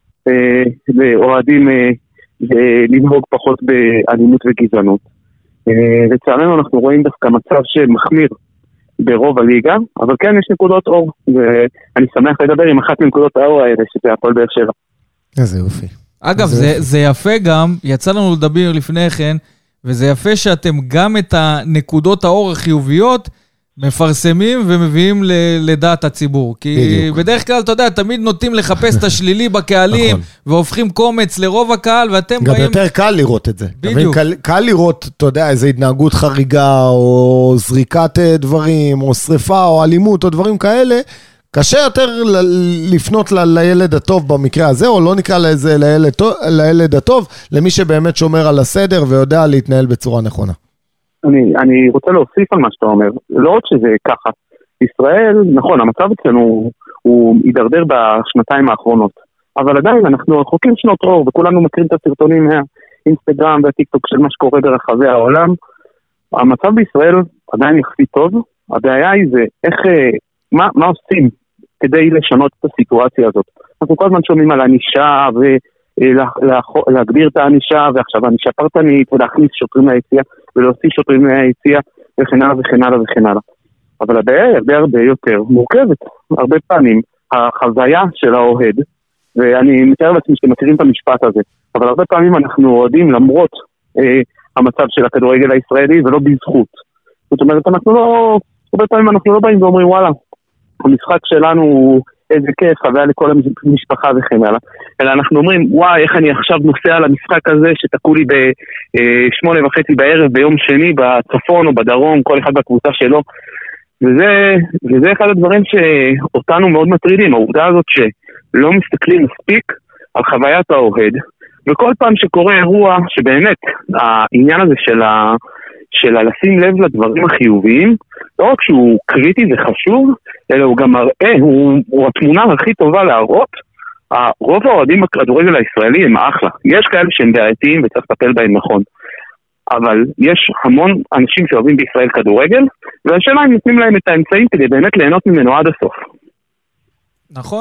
לאוהדים לנהוג פחות באלימות וגזענות. לצערנו אנחנו רואים דווקא מצב שמחמיר ברוב הליגה, אבל כן יש נקודות אור, ואני שמח לדבר עם אחת מנקודות האור האלה, שזה הפועל באר שבע. איזה יופי. אגב, זה יפה גם, יצא לנו לדבר לפני כן, וזה יפה שאתם גם את הנקודות האור החיוביות מפרסמים ומביאים לדעת הציבור. כי בדרך כלל, אתה יודע, תמיד נוטים לחפש את השלילי בקהלים, והופכים קומץ לרוב הקהל, ואתם גם באים... יותר קל לראות את זה. בדיוק. קל לראות, אתה יודע, איזו התנהגות חריגה, או זריקת דברים, או שריפה, או אלימות, או דברים כאלה. קשה יותר לפנות לילד הטוב במקרה הזה, או לא נקרא לזה לילד הטוב, למי שבאמת שומר על הסדר ויודע להתנהל בצורה נכונה. אני רוצה להוסיף על מה שאתה אומר, לא רק שזה ככה, ישראל, נכון, המצב אצלנו הוא הידרדר בשנתיים האחרונות, אבל עדיין אנחנו רחוקים שנות אור, וכולנו מכירים את הסרטונים מהאינסטגרם והטיקטוק של מה שקורה ברחבי העולם. המצב בישראל עדיין יחסית טוב, הבעיה היא זה איך, מה עושים כדי לשנות את הסיטואציה הזאת. אנחנו כל הזמן שומעים על ענישה ולהגביר את הענישה, ועכשיו ענישה פרטנית, ולהכניס שוטרים ליציאה, ולהוציא שוטרים ליציאה, וכן הלאה וכן הלאה וכן הלאה. אבל הבעיה היא הרבה יותר מורכבת. הרבה פעמים החוויה של האוהד, ואני מתאר לעצמי שאתם מכירים את המשפט הזה, אבל הרבה פעמים אנחנו אוהדים למרות המצב של הכדורגל הישראלי ולא בזכות. זאת אומרת, הרבה פעמים אנחנו לא באים ואומרים וואלה, המשחק שלנו הוא איזה כיף, חוויה לכל המשפחה וכן הלאה, אלא אנחנו אומרים וואי, איך אני עכשיו נוסע למשחק הזה שתקעו לי ב8:30 בערב ביום שני בצפון או בדרום, כל אחד בקבוצה שלו, וזה אחד הדברים שאותנו מאוד מטרידים, העובדה הזאת שלא מסתכלים מספיק על חוויית האוהד, וכל פעם שקורה אירוע שבאמת העניין הזה של לשים לב לדברים החיוביים, לא רק שהוא קריטי וחשוב, אלא הוא גם מראה, הוא התמונה הכי טובה להראות, רוב האוהדים בכדורגל הישראלי הם אחלה, יש כאלה שהם בעייתיים וצריך לטפל בהם נכון, אבל יש המון אנשים שאוהבים בישראל כדורגל, והשאלה הם נותנים להם את האמצעים כדי באמת ליהנות ממנו עד הסוף. נכון,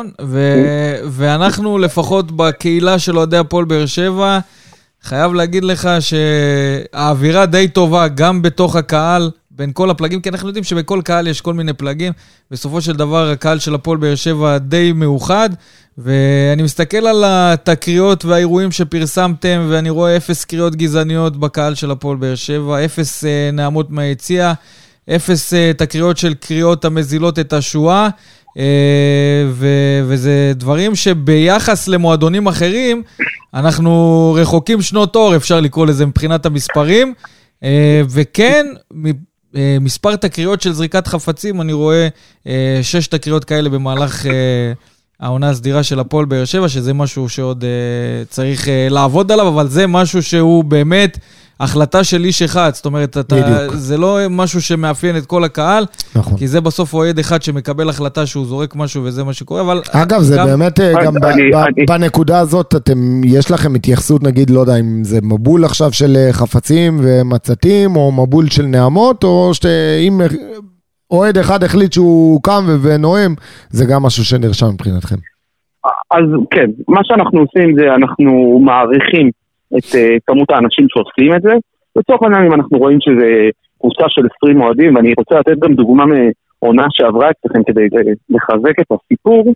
ואנחנו לפחות בקהילה של אוהדי הפועל באר שבע, חייב להגיד לך שהאווירה די טובה גם בתוך הקהל, בין כל הפלגים, כי אנחנו יודעים שבכל קהל יש כל מיני פלגים, בסופו של דבר הקהל של הפועל באר שבע די מאוחד, ואני מסתכל על התקריות והאירועים שפרסמתם, ואני רואה 0 קריאות גזעניות בקהל של הפועל באר שבע, 0 נעמות מהיציאה, 0 תקריות של קריאות המזילות את השואה, וזה דברים שביחס למועדונים אחרים, אנחנו רחוקים שנות אור, אפשר לקרוא לזה מבחינת המספרים, וכן, מספר תקריות של זריקת חפצים, אני רואה 6 תקריות כאלה במהלך העונה הסדירה של הפועל באר שבע, שזה משהו שעוד צריך לעבוד עליו, אבל זה משהו שהוא באמת החלטה של איש אחד, זאת אומרת, זה לא משהו שמאפיין את כל הקהל, נכון. כי זה בסוף אוהד אחד שמקבל החלטה שהוא זורק משהו וזה מה שקורה, אבל... אגב, זה באמת, גם בנקודה הזאת, יש לכם התייחסות, נגיד, לא יודע, אם זה מבול עכשיו של חפצים ומצתים, או מבול של נעמות, או שאם אוהד אחד החליט שהוא קם ונואם, זה גם משהו שנרשם מבחינתכם. אז כן, מה שאנחנו עושים זה, אנחנו מעריכים את כמות האנשים שעושים את זה, לצורך העניין אם אנחנו רואים שזה קבוצה של 20 אוהדים, ואני רוצה לתת גם דוגמה מעונה שעברה אצלכם כדי לחזק את הסיפור,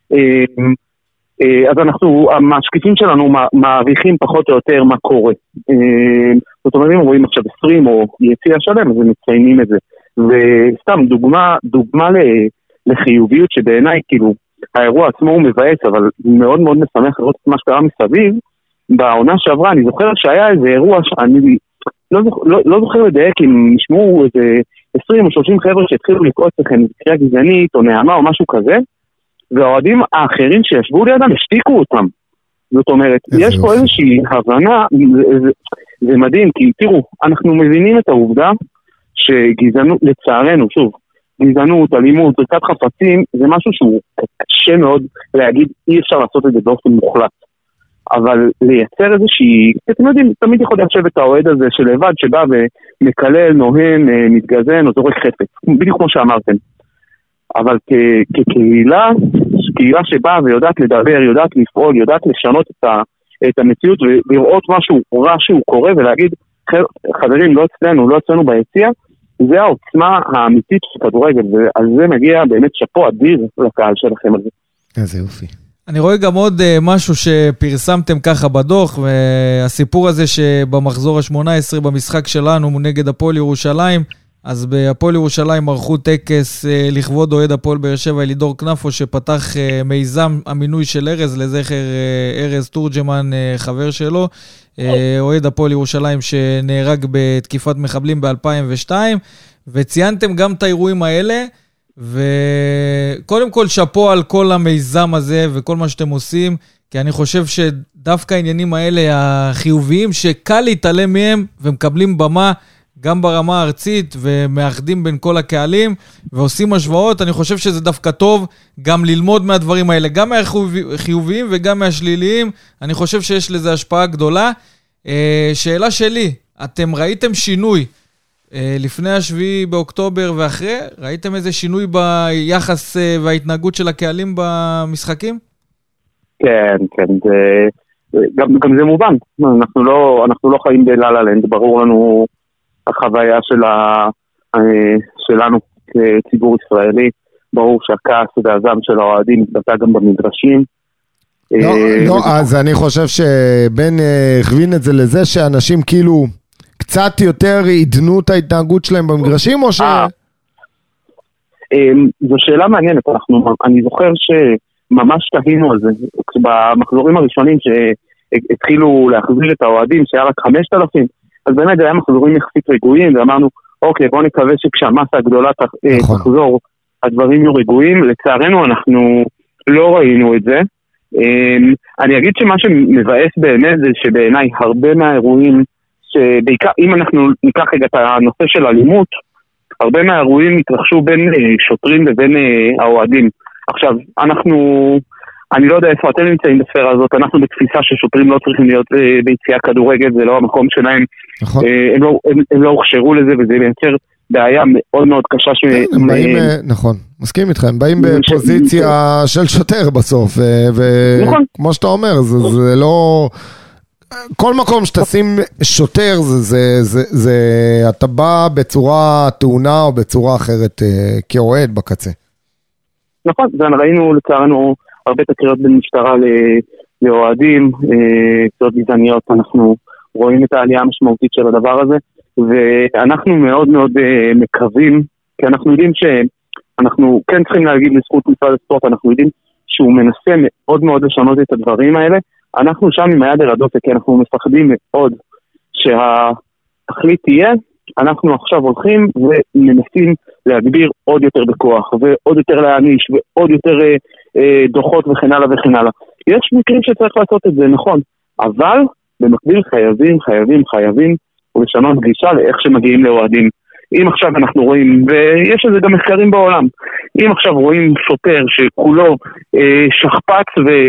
אז המשקיפים שלנו מעריכים פחות או יותר מה קורה. זאת אומרת, אם רואים עכשיו 20 או יציאה שלם, אז הם מציינים את זה. וסתם דוגמה לחיוביות שבעיניי, כאילו, האירוע עצמו הוא מבאס, אבל מאוד מאוד משמח לראות את מה שקרה מסביב. בעונה שעברה, אני זוכר שהיה איזה אירוע שאני לא זוכר לדייק אם נשמעו איזה 20 או 30 חבר'ה שהתחילו לקרות לכם קריאה גזענית או נעמה או משהו כזה, והאוהדים האחרים שישבו לידם השתיקו אותם. זאת אומרת, יש פה איזושהי הבנה, זה מדהים, כי תראו, אנחנו מבינים את העובדה שגזענות, לצערנו, שוב, גזענות, אלימות, זריקת חפצים, זה משהו שהוא קשה מאוד להגיד, אי אפשר לעשות את זה באופן מוחלט. אבל לייצר איזושהי, אתם יודעים, תמיד יכול לשבת את האוהד הזה שלבד שבא ומקלל, נוהם, מתגזן או זורק חפץ, בדיוק כמו שאמרתם. אבל כקהילה שבאה ויודעת לדבר, יודעת לפעול, יודעת לשנות את המציאות ולראות משהו רע שהוא קורה ולהגיד, חברים, לא אצלנו ביציאה, זה העוצמה האמיתית של כדורגל, ועל זה מגיע באמת שפו אדיר לקהל שלכם על זה. איזה יופי. אני רואה גם עוד משהו שפרסמתם ככה בדוח, והסיפור הזה שבמחזור ה-18 במשחק שלנו נגד הפועל ירושלים, אז בהפועל ירושלים ערכו טקס לכבוד אוהד הפועל באר שבע אלידור כנפו, שפתח מיזם המינוי של ארז, לזכר ארז תורג'מן, חבר שלו, אוהד הפועל ירושלים שנהרג בתקיפת מחבלים ב-2002, וציינתם גם את האירועים האלה, וקודם כל שפו על כל המיזם הזה וכל מה שאתם עושים, כי אני חושב שדווקא העניינים האלה החיוביים שקל להתעלם מהם ומקבלים במה גם ברמה הארצית, ומאחדים בין כל הקהלים, ועושים השוואות. אני חושב שזה דווקא טוב גם ללמוד מהדברים האלה, גם מהחיוביים וגם מהשליליים. אני חושב שיש לזה השפעה גדולה. שאלה שלי, אתם ראיתם שינוי לפני השביעי באוקטובר ואחרי? ראיתם איזה שינוי ביחס וההתנהגות של הקהלים במשחקים? כן, גם זה מובן. אנחנו לא חיים בלה-לה-לנד, ברור לנו החוויה שלנו כציבור ישראלי, ברור שהכעס והזעם של האוהדים מתבטא גם במגרשים. לא, אז אני חושב שבן הכווין את זה לזה שאנשים כאילו קצת יותר עידנו את ההתנהגות שלהם במגרשים, או ש... זו שאלה מעניינת. אני זוכר שממש תהינו על זה, במחזורים הראשונים שהתחילו להחזיר את האוהדים, שהיה רק 5,000, אז באמת זה היה מחזורים יחסית רגועים, ואמרנו, אוקיי, בוא נקווה שכשהמסה הגדולה תחזור, הדברים יהיו רגועים. לצערנו אנחנו לא ראינו את זה. אני אגיד שמה שמבאס באמת זה שבעיניי הרבה מהאירועים, שבעיקר אם אנחנו ניקח את הנושא של אלימות, הרבה מהאירועים התרחשו בין שוטרים ובין האוהדים. עכשיו, אני לא יודע איפה אתם נמצאים בספירה הזאת, אנחנו בתפיסה ששוטרים לא צריכים להיות ביציאה כדורגל, זה לא המקום שלהם, נכון. הם לא הוכשרו לזה, וזה מייצר בעיה מאוד מאוד קשה. הם באים, נכון, מסכים איתך, הם באים בפוזיציה של שוטר בסוף, וכמו שאתה אומר, זה לא... כל מקום שתשים שוטר, אתה בא בצורה טעונה או בצורה אחרת כאוהד בקצה. נכון, ראינו לצערנו הרבה תקריות בין משטרה לאוהדים, קצות גזעניות, אנחנו רואים את העלייה המשמעותית של הדבר הזה, ואנחנו מאוד מאוד מקווים, כי אנחנו יודעים שאנחנו כן צריכים להגיד לזכות משרד הספורט, אנחנו יודעים שהוא מנסה מאוד מאוד לשנות את הדברים האלה, אנחנו שם עם היד על הדופק, כי אנחנו מפחדים מאוד שהתכלית תהיה, אנחנו עכשיו הולכים ומנסים להגביר עוד יותר בכוח, ועוד יותר להעניש, ועוד יותר דוחות וכן הלאה וכן הלאה. יש מקרים שצריך לעשות את זה, נכון, אבל במקביל חייבים ולשנות גישה לאיך שמגיעים לאוהדים. אם עכשיו אנחנו רואים, ויש לזה גם מחקרים בעולם, אם עכשיו רואים שוטר שכולו שכפץ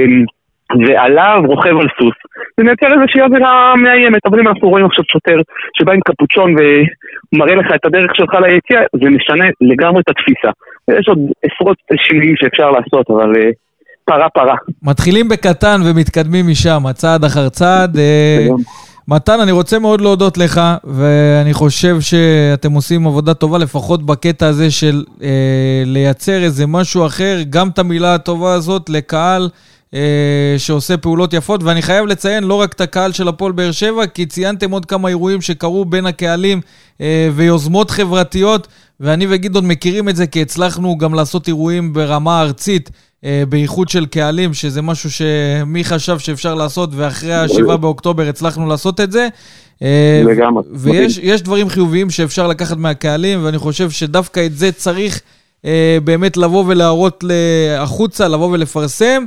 ועליו רוכב על סוס, זה מייצר איזושהי עבירה מאיימת. אבל אם אנחנו רואים עכשיו שוטר שבא עם קפוצ'ון ומראה לך את הדרך שלך ליציאה, זה משנה לגמרי את התפיסה. יש עוד עשרות שינויים שאפשר לעשות, אבל פרה. מתחילים בקטן ומתקדמים משם, צעד אחר צעד. מתן, אני רוצה מאוד להודות לך, ואני חושב שאתם עושים עבודה טובה, לפחות בקטע הזה של לייצר איזה משהו אחר, גם את המילה הטובה הזאת לקהל שעושה פעולות יפות, ואני חייב לציין לא רק את הקהל של הפועל באר שבע, כי ציינתם עוד כמה אירועים שקרו בין הקהלים ויוזמות חברתיות, ואני וגדעון מכירים את זה, כי הצלחנו גם לעשות אירועים ברמה ארצית, בייחוד של קהלים, שזה משהו שמי חשב שאפשר לעשות, ואחרי ה7 באוקטובר הצלחנו לעשות את זה. ויש דברים חיוביים שאפשר לקחת מהקהלים, ואני חושב שדווקא את זה צריך באמת לבוא ולהראות החוצה, לבוא ולפרסם,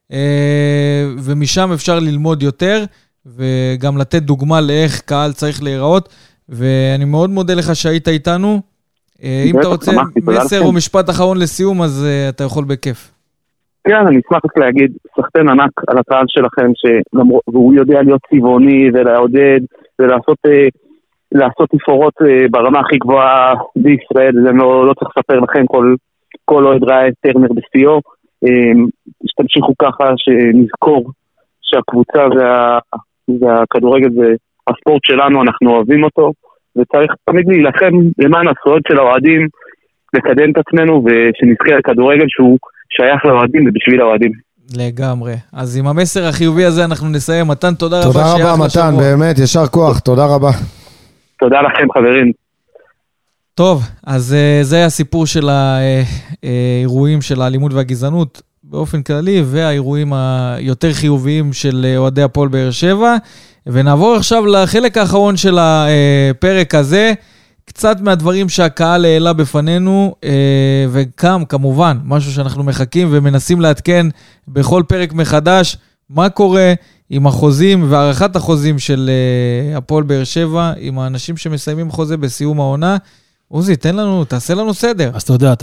ומשם אפשר ללמוד יותר, וגם לתת דוגמה לאיך קהל צריך להיראות, ואני מאוד מודה לך שהיית איתנו. אם אתה רוצה מסר או משפט אחרון לסיום, אז אתה יכול בכיף. כן, אני אשמח רק להגיד, סחטן ענק על הקהל שלכם, והוא יודע להיות צבעוני ולעודד, ולעשות תפאורות ברמה הכי גבוהה בישראל. זה לא צריך לספר לכם, כל אוהד ראה את טרנר בשיאו. שתמשיכו ככה, שנזכור שהקבוצה והכדורגל זה הספורט שלנו, אנחנו אוהבים אותו, וצריך תמיד להילחם למען הזכויות של האוהדים, לקדם את עצמנו, ושנזכר לכדורגל שהוא שייך לאוהדים ובשביל האוהדים. לגמרי. אז עם המסר החיובי הזה אנחנו נסיים. מתן, תודה רבה. תודה רבה, מתן, באמת, ישר כוח, תודה רבה. תודה לכם, חברים. טוב, אז זה הסיפור של האירועים של האלימות והגזענות באופן כללי, והאירועים היותר חיוביים של אוהדי הפועל באר שבע. ונעבור עכשיו לחלק האחרון של הפרק הזה, קצת מהדברים שהקהל העלה בפנינו, וגם כמובן משהו שאנחנו מחכים ומנסים להתקן בכל פרק מחדש, מה קורה עם החוזים והערכת החוזים של הפועל באר שבע, עם האנשים שמסיימים חוזה בסיום העונה. עוזי, תעשה לנו סדר. אז אתה יודע,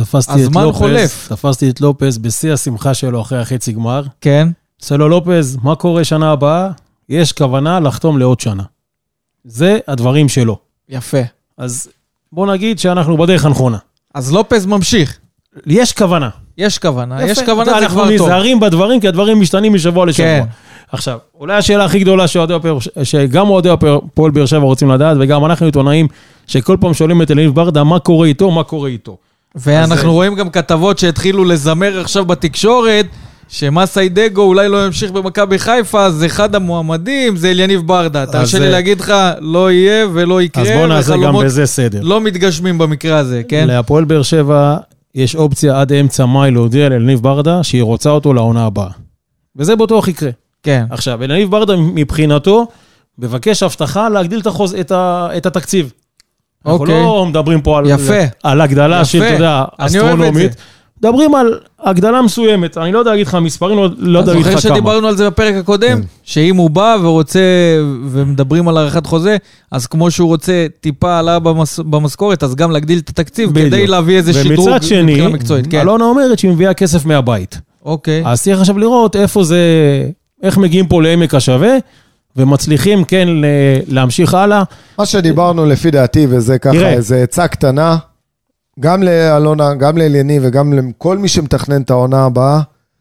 תפסתי את לופז בשיא השמחה שלו אחרי החצי גמר. כן. סלו לופז, מה קורה שנה הבאה? יש כוונה לחתום לעוד שנה. זה הדברים שלו. יפה. אז בוא נגיד שאנחנו בדרך הנכונה. אז לופז ממשיך. יש כוונה. יש כוונה זה כבר טוב. אנחנו נזהרים בדברים, כי הדברים משתנים משבוע לשבוע. כן. עכשיו, אולי השאלה הכי גדולה שגם אוהדי הפועל באר שבע רוצים לדעת, וגם אנחנו עיתונאים, שכל פעם שואלים את אליניב ברדה, מה קורה איתו? ואנחנו רואים גם כתבות שהתחילו לזמר עכשיו בתקשורת, שמסאי דגו אולי לא ימשיך במכבי חיפה, אז אחד המועמדים זה אליניב ברדה. תרשה לי להגיד לך, לא יהיה ולא יקרה. אז בוא נעשה גם בזה סדר. לא מתגשמים במקרה הזה, כן? להפועל באר שבע יש אופציה עד אמצע מאי להודיע לאליניב ברדה, שהיא רוצה אותו לעונה הבאה. וזה בטוח יקרה. כן. עכשיו, אליניב ברדה מבחינתו, מבקש הבטחה להגדיל את התקציב. אנחנו לא מדברים פה על הגדלה של, אתה יודע, אסטרונומית. מדברים על הגדלה מסוימת, אני לא יודע להגיד לך מספרים, לא יודע להגיד לך כמה. זוכר שדיברנו על זה בפרק הקודם, שאם הוא בא ורוצה, ומדברים על הערכת חוזה, אז כמו שהוא רוצה טיפה עלה במשכורת, אז גם להגדיל את התקציב, כדי להביא איזה שדרוג מבחינה מקצועית. ומצד שני, אלונה אומרת שהיא מביאה כסף מהבית. אוקיי. אז צריך עכשיו לראות איפה זה, איך מגיעים פה לעמק השווה, ומצליחים כן להמשיך הלאה. מה שדיברנו לפי דעתי, וזה ככה, איזה עצה קטנה, גם לאלונה, גם לאליני, וגם לכל מי שמתכנן את העונה הבאה,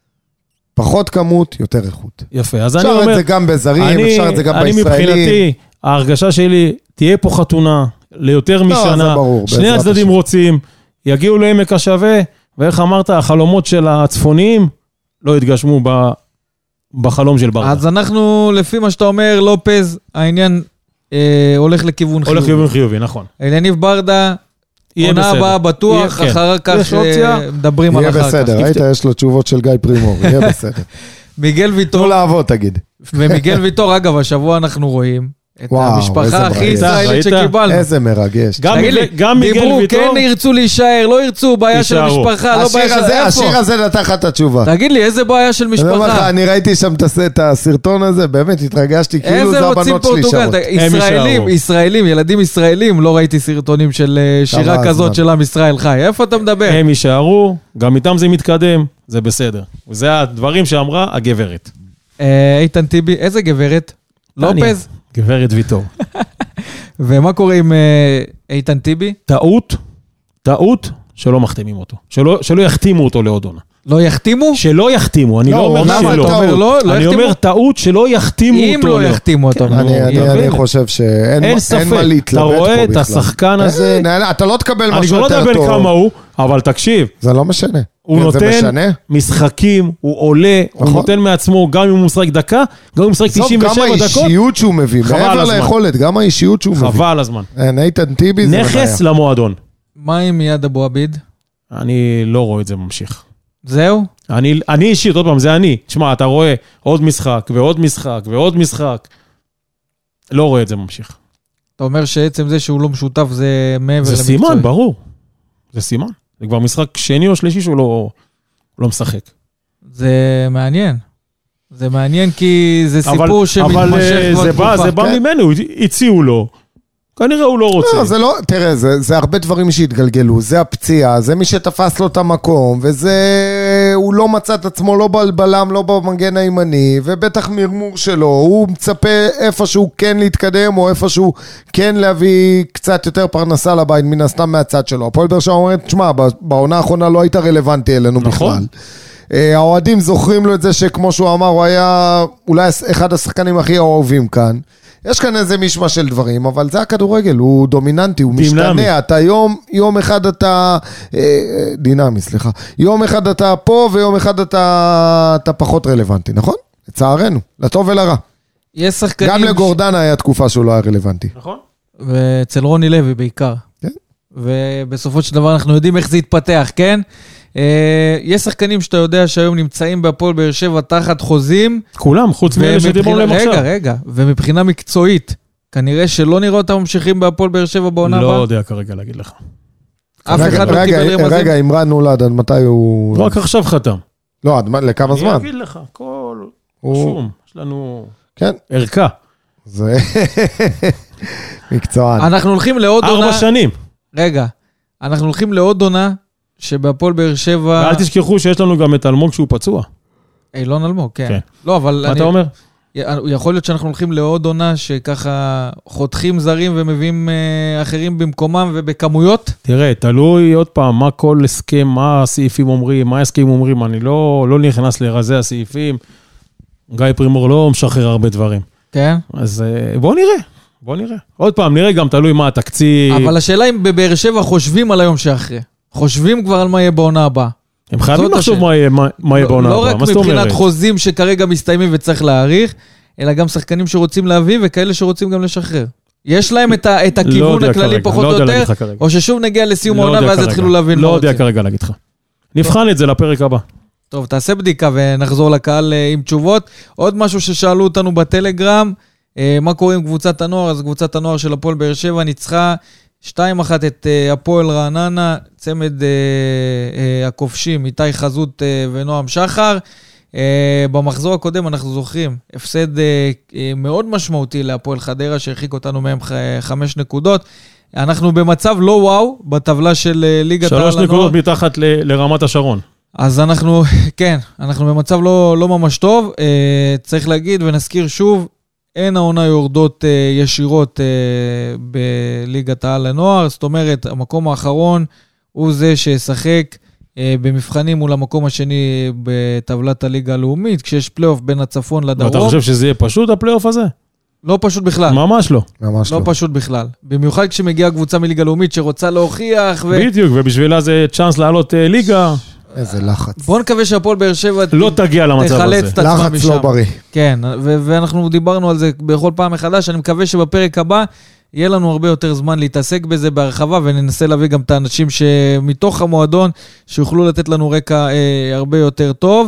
פחות כמות, יותר איכות. יפה, אז אני אומר... אפשר את זה גם בזרים, אפשר את זה גם בישראלים. אני מבחינתי, ההרגשה שלי, תהיה פה חתונה, ליותר משנה, שני הצדדים רוצים, יגיעו לעמק השווה, ואיך אמרת, החלומות של הצפוניים, לא יתגשמו בחלום של ברדה. אז אנחנו, לפי מה שאתה אומר, לופז, העניין הולך לכיוון חיובי. הולך לכיוון חיובי, נכון. אליניב ברדה, עונה הבאה בטוח, אחר כך מדברים על אחר כך. יהיה בסדר, ראית, יש לו תשובות של גיא פרימור, יהיה בסדר. מיגל ויטור. תנו לעבוד, תגיד. ומיגל ויטור, אגב, השבוע אנחנו רואים את המשפחה הכי ישראלית שקיבלנו. איזה מרגש. תגיד לי, דיברו, כן ירצו להישאר, לא ירצו, בעיה של משפחה, לא בעיה של איפה. השיר הזה נתן לך את התשובה. תגיד לי, איזה בעיה של משפחה? אני ראיתי שם את הסרטון הזה, באמת התרגשתי, כאילו זה הבנות שלי שרות. ישראלים, ילדים ישראלים, לא ראיתי סרטונים של שירה כזאת של עם ישראל חי. איפה אתה מדבר? הם יישארו, גם איתם זה מתקדם, זה בסדר. וזה הדברים שאמרה הגברת. איתן טיבי, איזה גברת? לופז? גברת ויטור. ומה קורה עם איתן טיבי? טעות שלא מחתימים אותו. שלא יחתימו אותו לעוד עונה. לא יחתימו? שלא יחתימו, אני לא אומר שלא. אני אומר טעות שלא יחתימו אותו. אם לא יחתימו אותו. אני חושב שאין מה להתלבט פה בכלל. אתה רואה את השחקן הזה. אתה לא תקבל משהו יותר טוב. אני לא יודע כמה הוא, אבל תקשיב. זה לא משנה. הוא נותן משחקים, הוא עולה, הוא נותן מעצמו, גם אם הוא משחק דקה, גם אם הוא משחק 97 דקות. גם האישיות שהוא מביא, מעבר ליכולת, גם האישיות שהוא מביא. חבל הזמן. איתן טיבי זה נכס למועדון. מה עם מיד אבו עביד? אני לא רואה את זה ממשיך. זהו? אני אישית, עוד פעם, זה אני. תשמע, אתה רואה עוד משחק ועוד משחק ועוד משחק. לא רואה את זה ממשיך. אתה אומר שעצם זה שהוא לא משותף זה מעבר למקצועי. זה סימן, ברור. זה סימן. זה כבר משחק שני או שלישי שהוא לא משחק. זה מעניין. זה מעניין כי זה סיפור שמתמשך כבר תקופה. זה בא ממנו, הציעו לו. כנראה הוא לא רוצה. לא, זה לא, תראה, זה הרבה דברים שהתגלגלו, זה הפציעה, זה מי שתפס לו את המקום, וזה, הוא לא מצא את עצמו, לא בלם, לא במגן הימני, ובטח מרמור שלו, הוא מצפה איפשהו כן להתקדם, או איפשהו כן להביא קצת יותר פרנסה לבית, מן הסתם מהצד שלו. הפועל באר שבע אומרת, תשמע, בעונה האחרונה לא היית רלוונטי אלינו בכלל. האוהדים זוכרים לו את זה שכמו שהוא אמר, הוא היה אולי אחד השחקנים הכי אוהבים כאן. יש כאן איזה משמע של דברים, אבל זה הכדורגל, הוא דומיננטי, הוא משתנה, אתה יום אחד אתה, דינמי, סליחה, יום אחד אתה פה ויום אחד אתה פחות רלוונטי, נכון? לצערנו, לטוב ולרע. יש שחקנים... גם לגורדן היה תקופה שהוא לא היה רלוונטי. נכון. ואצל רוני לוי בעיקר. כן. ובסופו של דבר אנחנו יודעים איך זה יתפתח, כן? יש שחקנים שאתה יודע שהיום נמצאים בהפועל באר שבע תחת חוזים. כולם, חוץ מאלה שדיברנו להם עכשיו. רגע, ומבחינה מקצועית, כנראה שלא נראה אותם ממשיכים בהפועל באר שבע בעונה הבאה? לא יודע כרגע להגיד לך. אף אחד לא קיבל רמזים? רגע, אמרן נולד, עד מתי הוא... רק עכשיו חתם. לא, לכמה זמן? אני אגיד לך, כל... שום, יש לנו... כן. ערכה. זה מקצוען. אנחנו הולכים לעוד עונה... 4 שנים. רגע, אנחנו הולכים לעוד עונה, שבהפועל באר שבע... ואל תשכחו שיש לנו גם את אלמוג שהוא פצוע. אילון אלמוג, כן. כן. לא, אבל... מה אתה אומר? יכול להיות שאנחנו הולכים לעוד עונה שככה חותכים זרים ומביאים אחרים במקומם ובכמויות? תראה, תלוי עוד פעם מה כל הסכם, מה הסעיפים אומרים, מה הסכמים אומרים, אני לא נכנס לרזי הסעיפים, גיא פרימור לא משחרר הרבה דברים. כן. אז בוא נראה. עוד פעם, נראה גם תלוי מה התקציב. אבל השאלה אם בבאר שבע חושבים על היום שאחרי. חושבים כבר על מה יהיה בעונה הבאה. הם חייבים לחשוב מה יהיה בעונה הבאה. לא רק מבחינת חוזים שכרגע מסתיימים וצריך להאריך, אלא גם שחקנים שרוצים להביא וכאלה שרוצים גם לשחרר. יש להם את הכיוון הכללי פחות או יותר, או ששוב נגיע לסיום העונה ואז יתחילו להבין מה רוצים. לא יודע כרגע להגיד לך. נבחן את זה לפרק הבא. טוב, תעשה בדיקה ונחזור לקהל עם תשובות. עוד משהו ששאלו אותנו בטלגרם, מה קורה עם קבוצת הנוער? אז קבוצת הנוער של הפועל באר שבע ניצחה 2-1 את הפועל רעננה, צמד הכובשים, איתי חזות ונועם שחר. במחזור הקודם אנחנו זוכרים, הפסד מאוד משמעותי להפועל חדרה, שהרחיק אותנו מהם 5 נקודות. אנחנו במצב לא וואו, בטבלה של ליגת העל הנוער. 3 נקודות מתחת לרמת השרון. אז אנחנו, כן, אנחנו במצב לא ממש טוב. צריך להגיד ונזכיר שוב, אין העונה יורדות ישירות בליגת העל הנוער, זאת אומרת, המקום האחרון הוא זה שישחק במבחנים מול המקום השני בטבלת הליגה הלאומית, כשיש פלייאוף בין הצפון לדרום. ואתה חושב שזה יהיה פשוט הפלייאוף הזה? לא פשוט בכלל. ממש לא. לא פשוט בכלל. במיוחד כשמגיעה קבוצה מליגה לאומית שרוצה להוכיח. בדיוק, ובשבילה זה צ'אנס לעלות ליגה. איזה לחץ. בואו נקווה שהפועל באר שבע לא תגיע למצב הזה. לחץ לא בריא. כן, ואנחנו דיברנו על זה בכל פעם מחדש, אני מקווה שבפרק הבא יהיה לנו הרבה יותר זמן להתעסק בזה בהרחבה, וננסה להביא גם את האנשים שמתוך המועדון, שיוכלו לתת לנו רקע הרבה יותר טוב.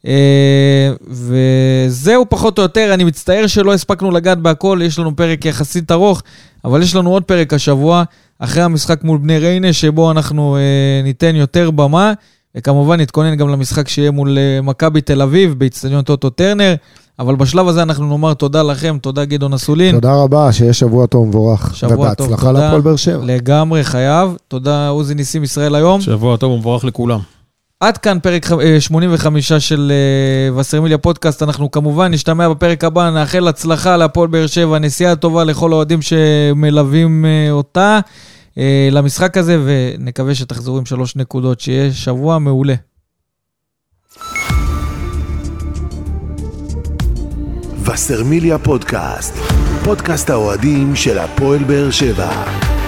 וזהו פחות או יותר, אני מצטער שלא הספקנו לגעת בהכל, יש לנו פרק יחסית ארוך, אבל יש לנו עוד פרק השבוע, אחרי המשחק מול בני ריינה, שבו אנחנו ניתן יותר במה, וכמובן נתכונן גם למשחק שיהיה מול מכבי תל אביב, באצטדיון טוטו טרנר, אבל בשלב הזה אנחנו נאמר תודה לכם, תודה גדעון אסולין. תודה רבה, שיש שבוע טוב ומבורך. שבוע טוב, ובהצלחה להפועל באר שבע. לגמרי חייב, תודה עוזי ניסים ישראל היום. שבוע טוב ומבורך לכולם. עד כאן פרק 85 של וסרמיליה פודקאסט, אנחנו כמובן נשתמע בפרק הבא, נאחל הצלחה להפועל באר שבע, נסיעה טובה לכל האוהדים שמלווים אותה למשחק הזה, ונקווה שתחזרו עם 3 נקודות, שיהיה שבוע מעולה. וסרמיליה פודקאסט, פודקאסט האוהדים של הפועל באר שבע.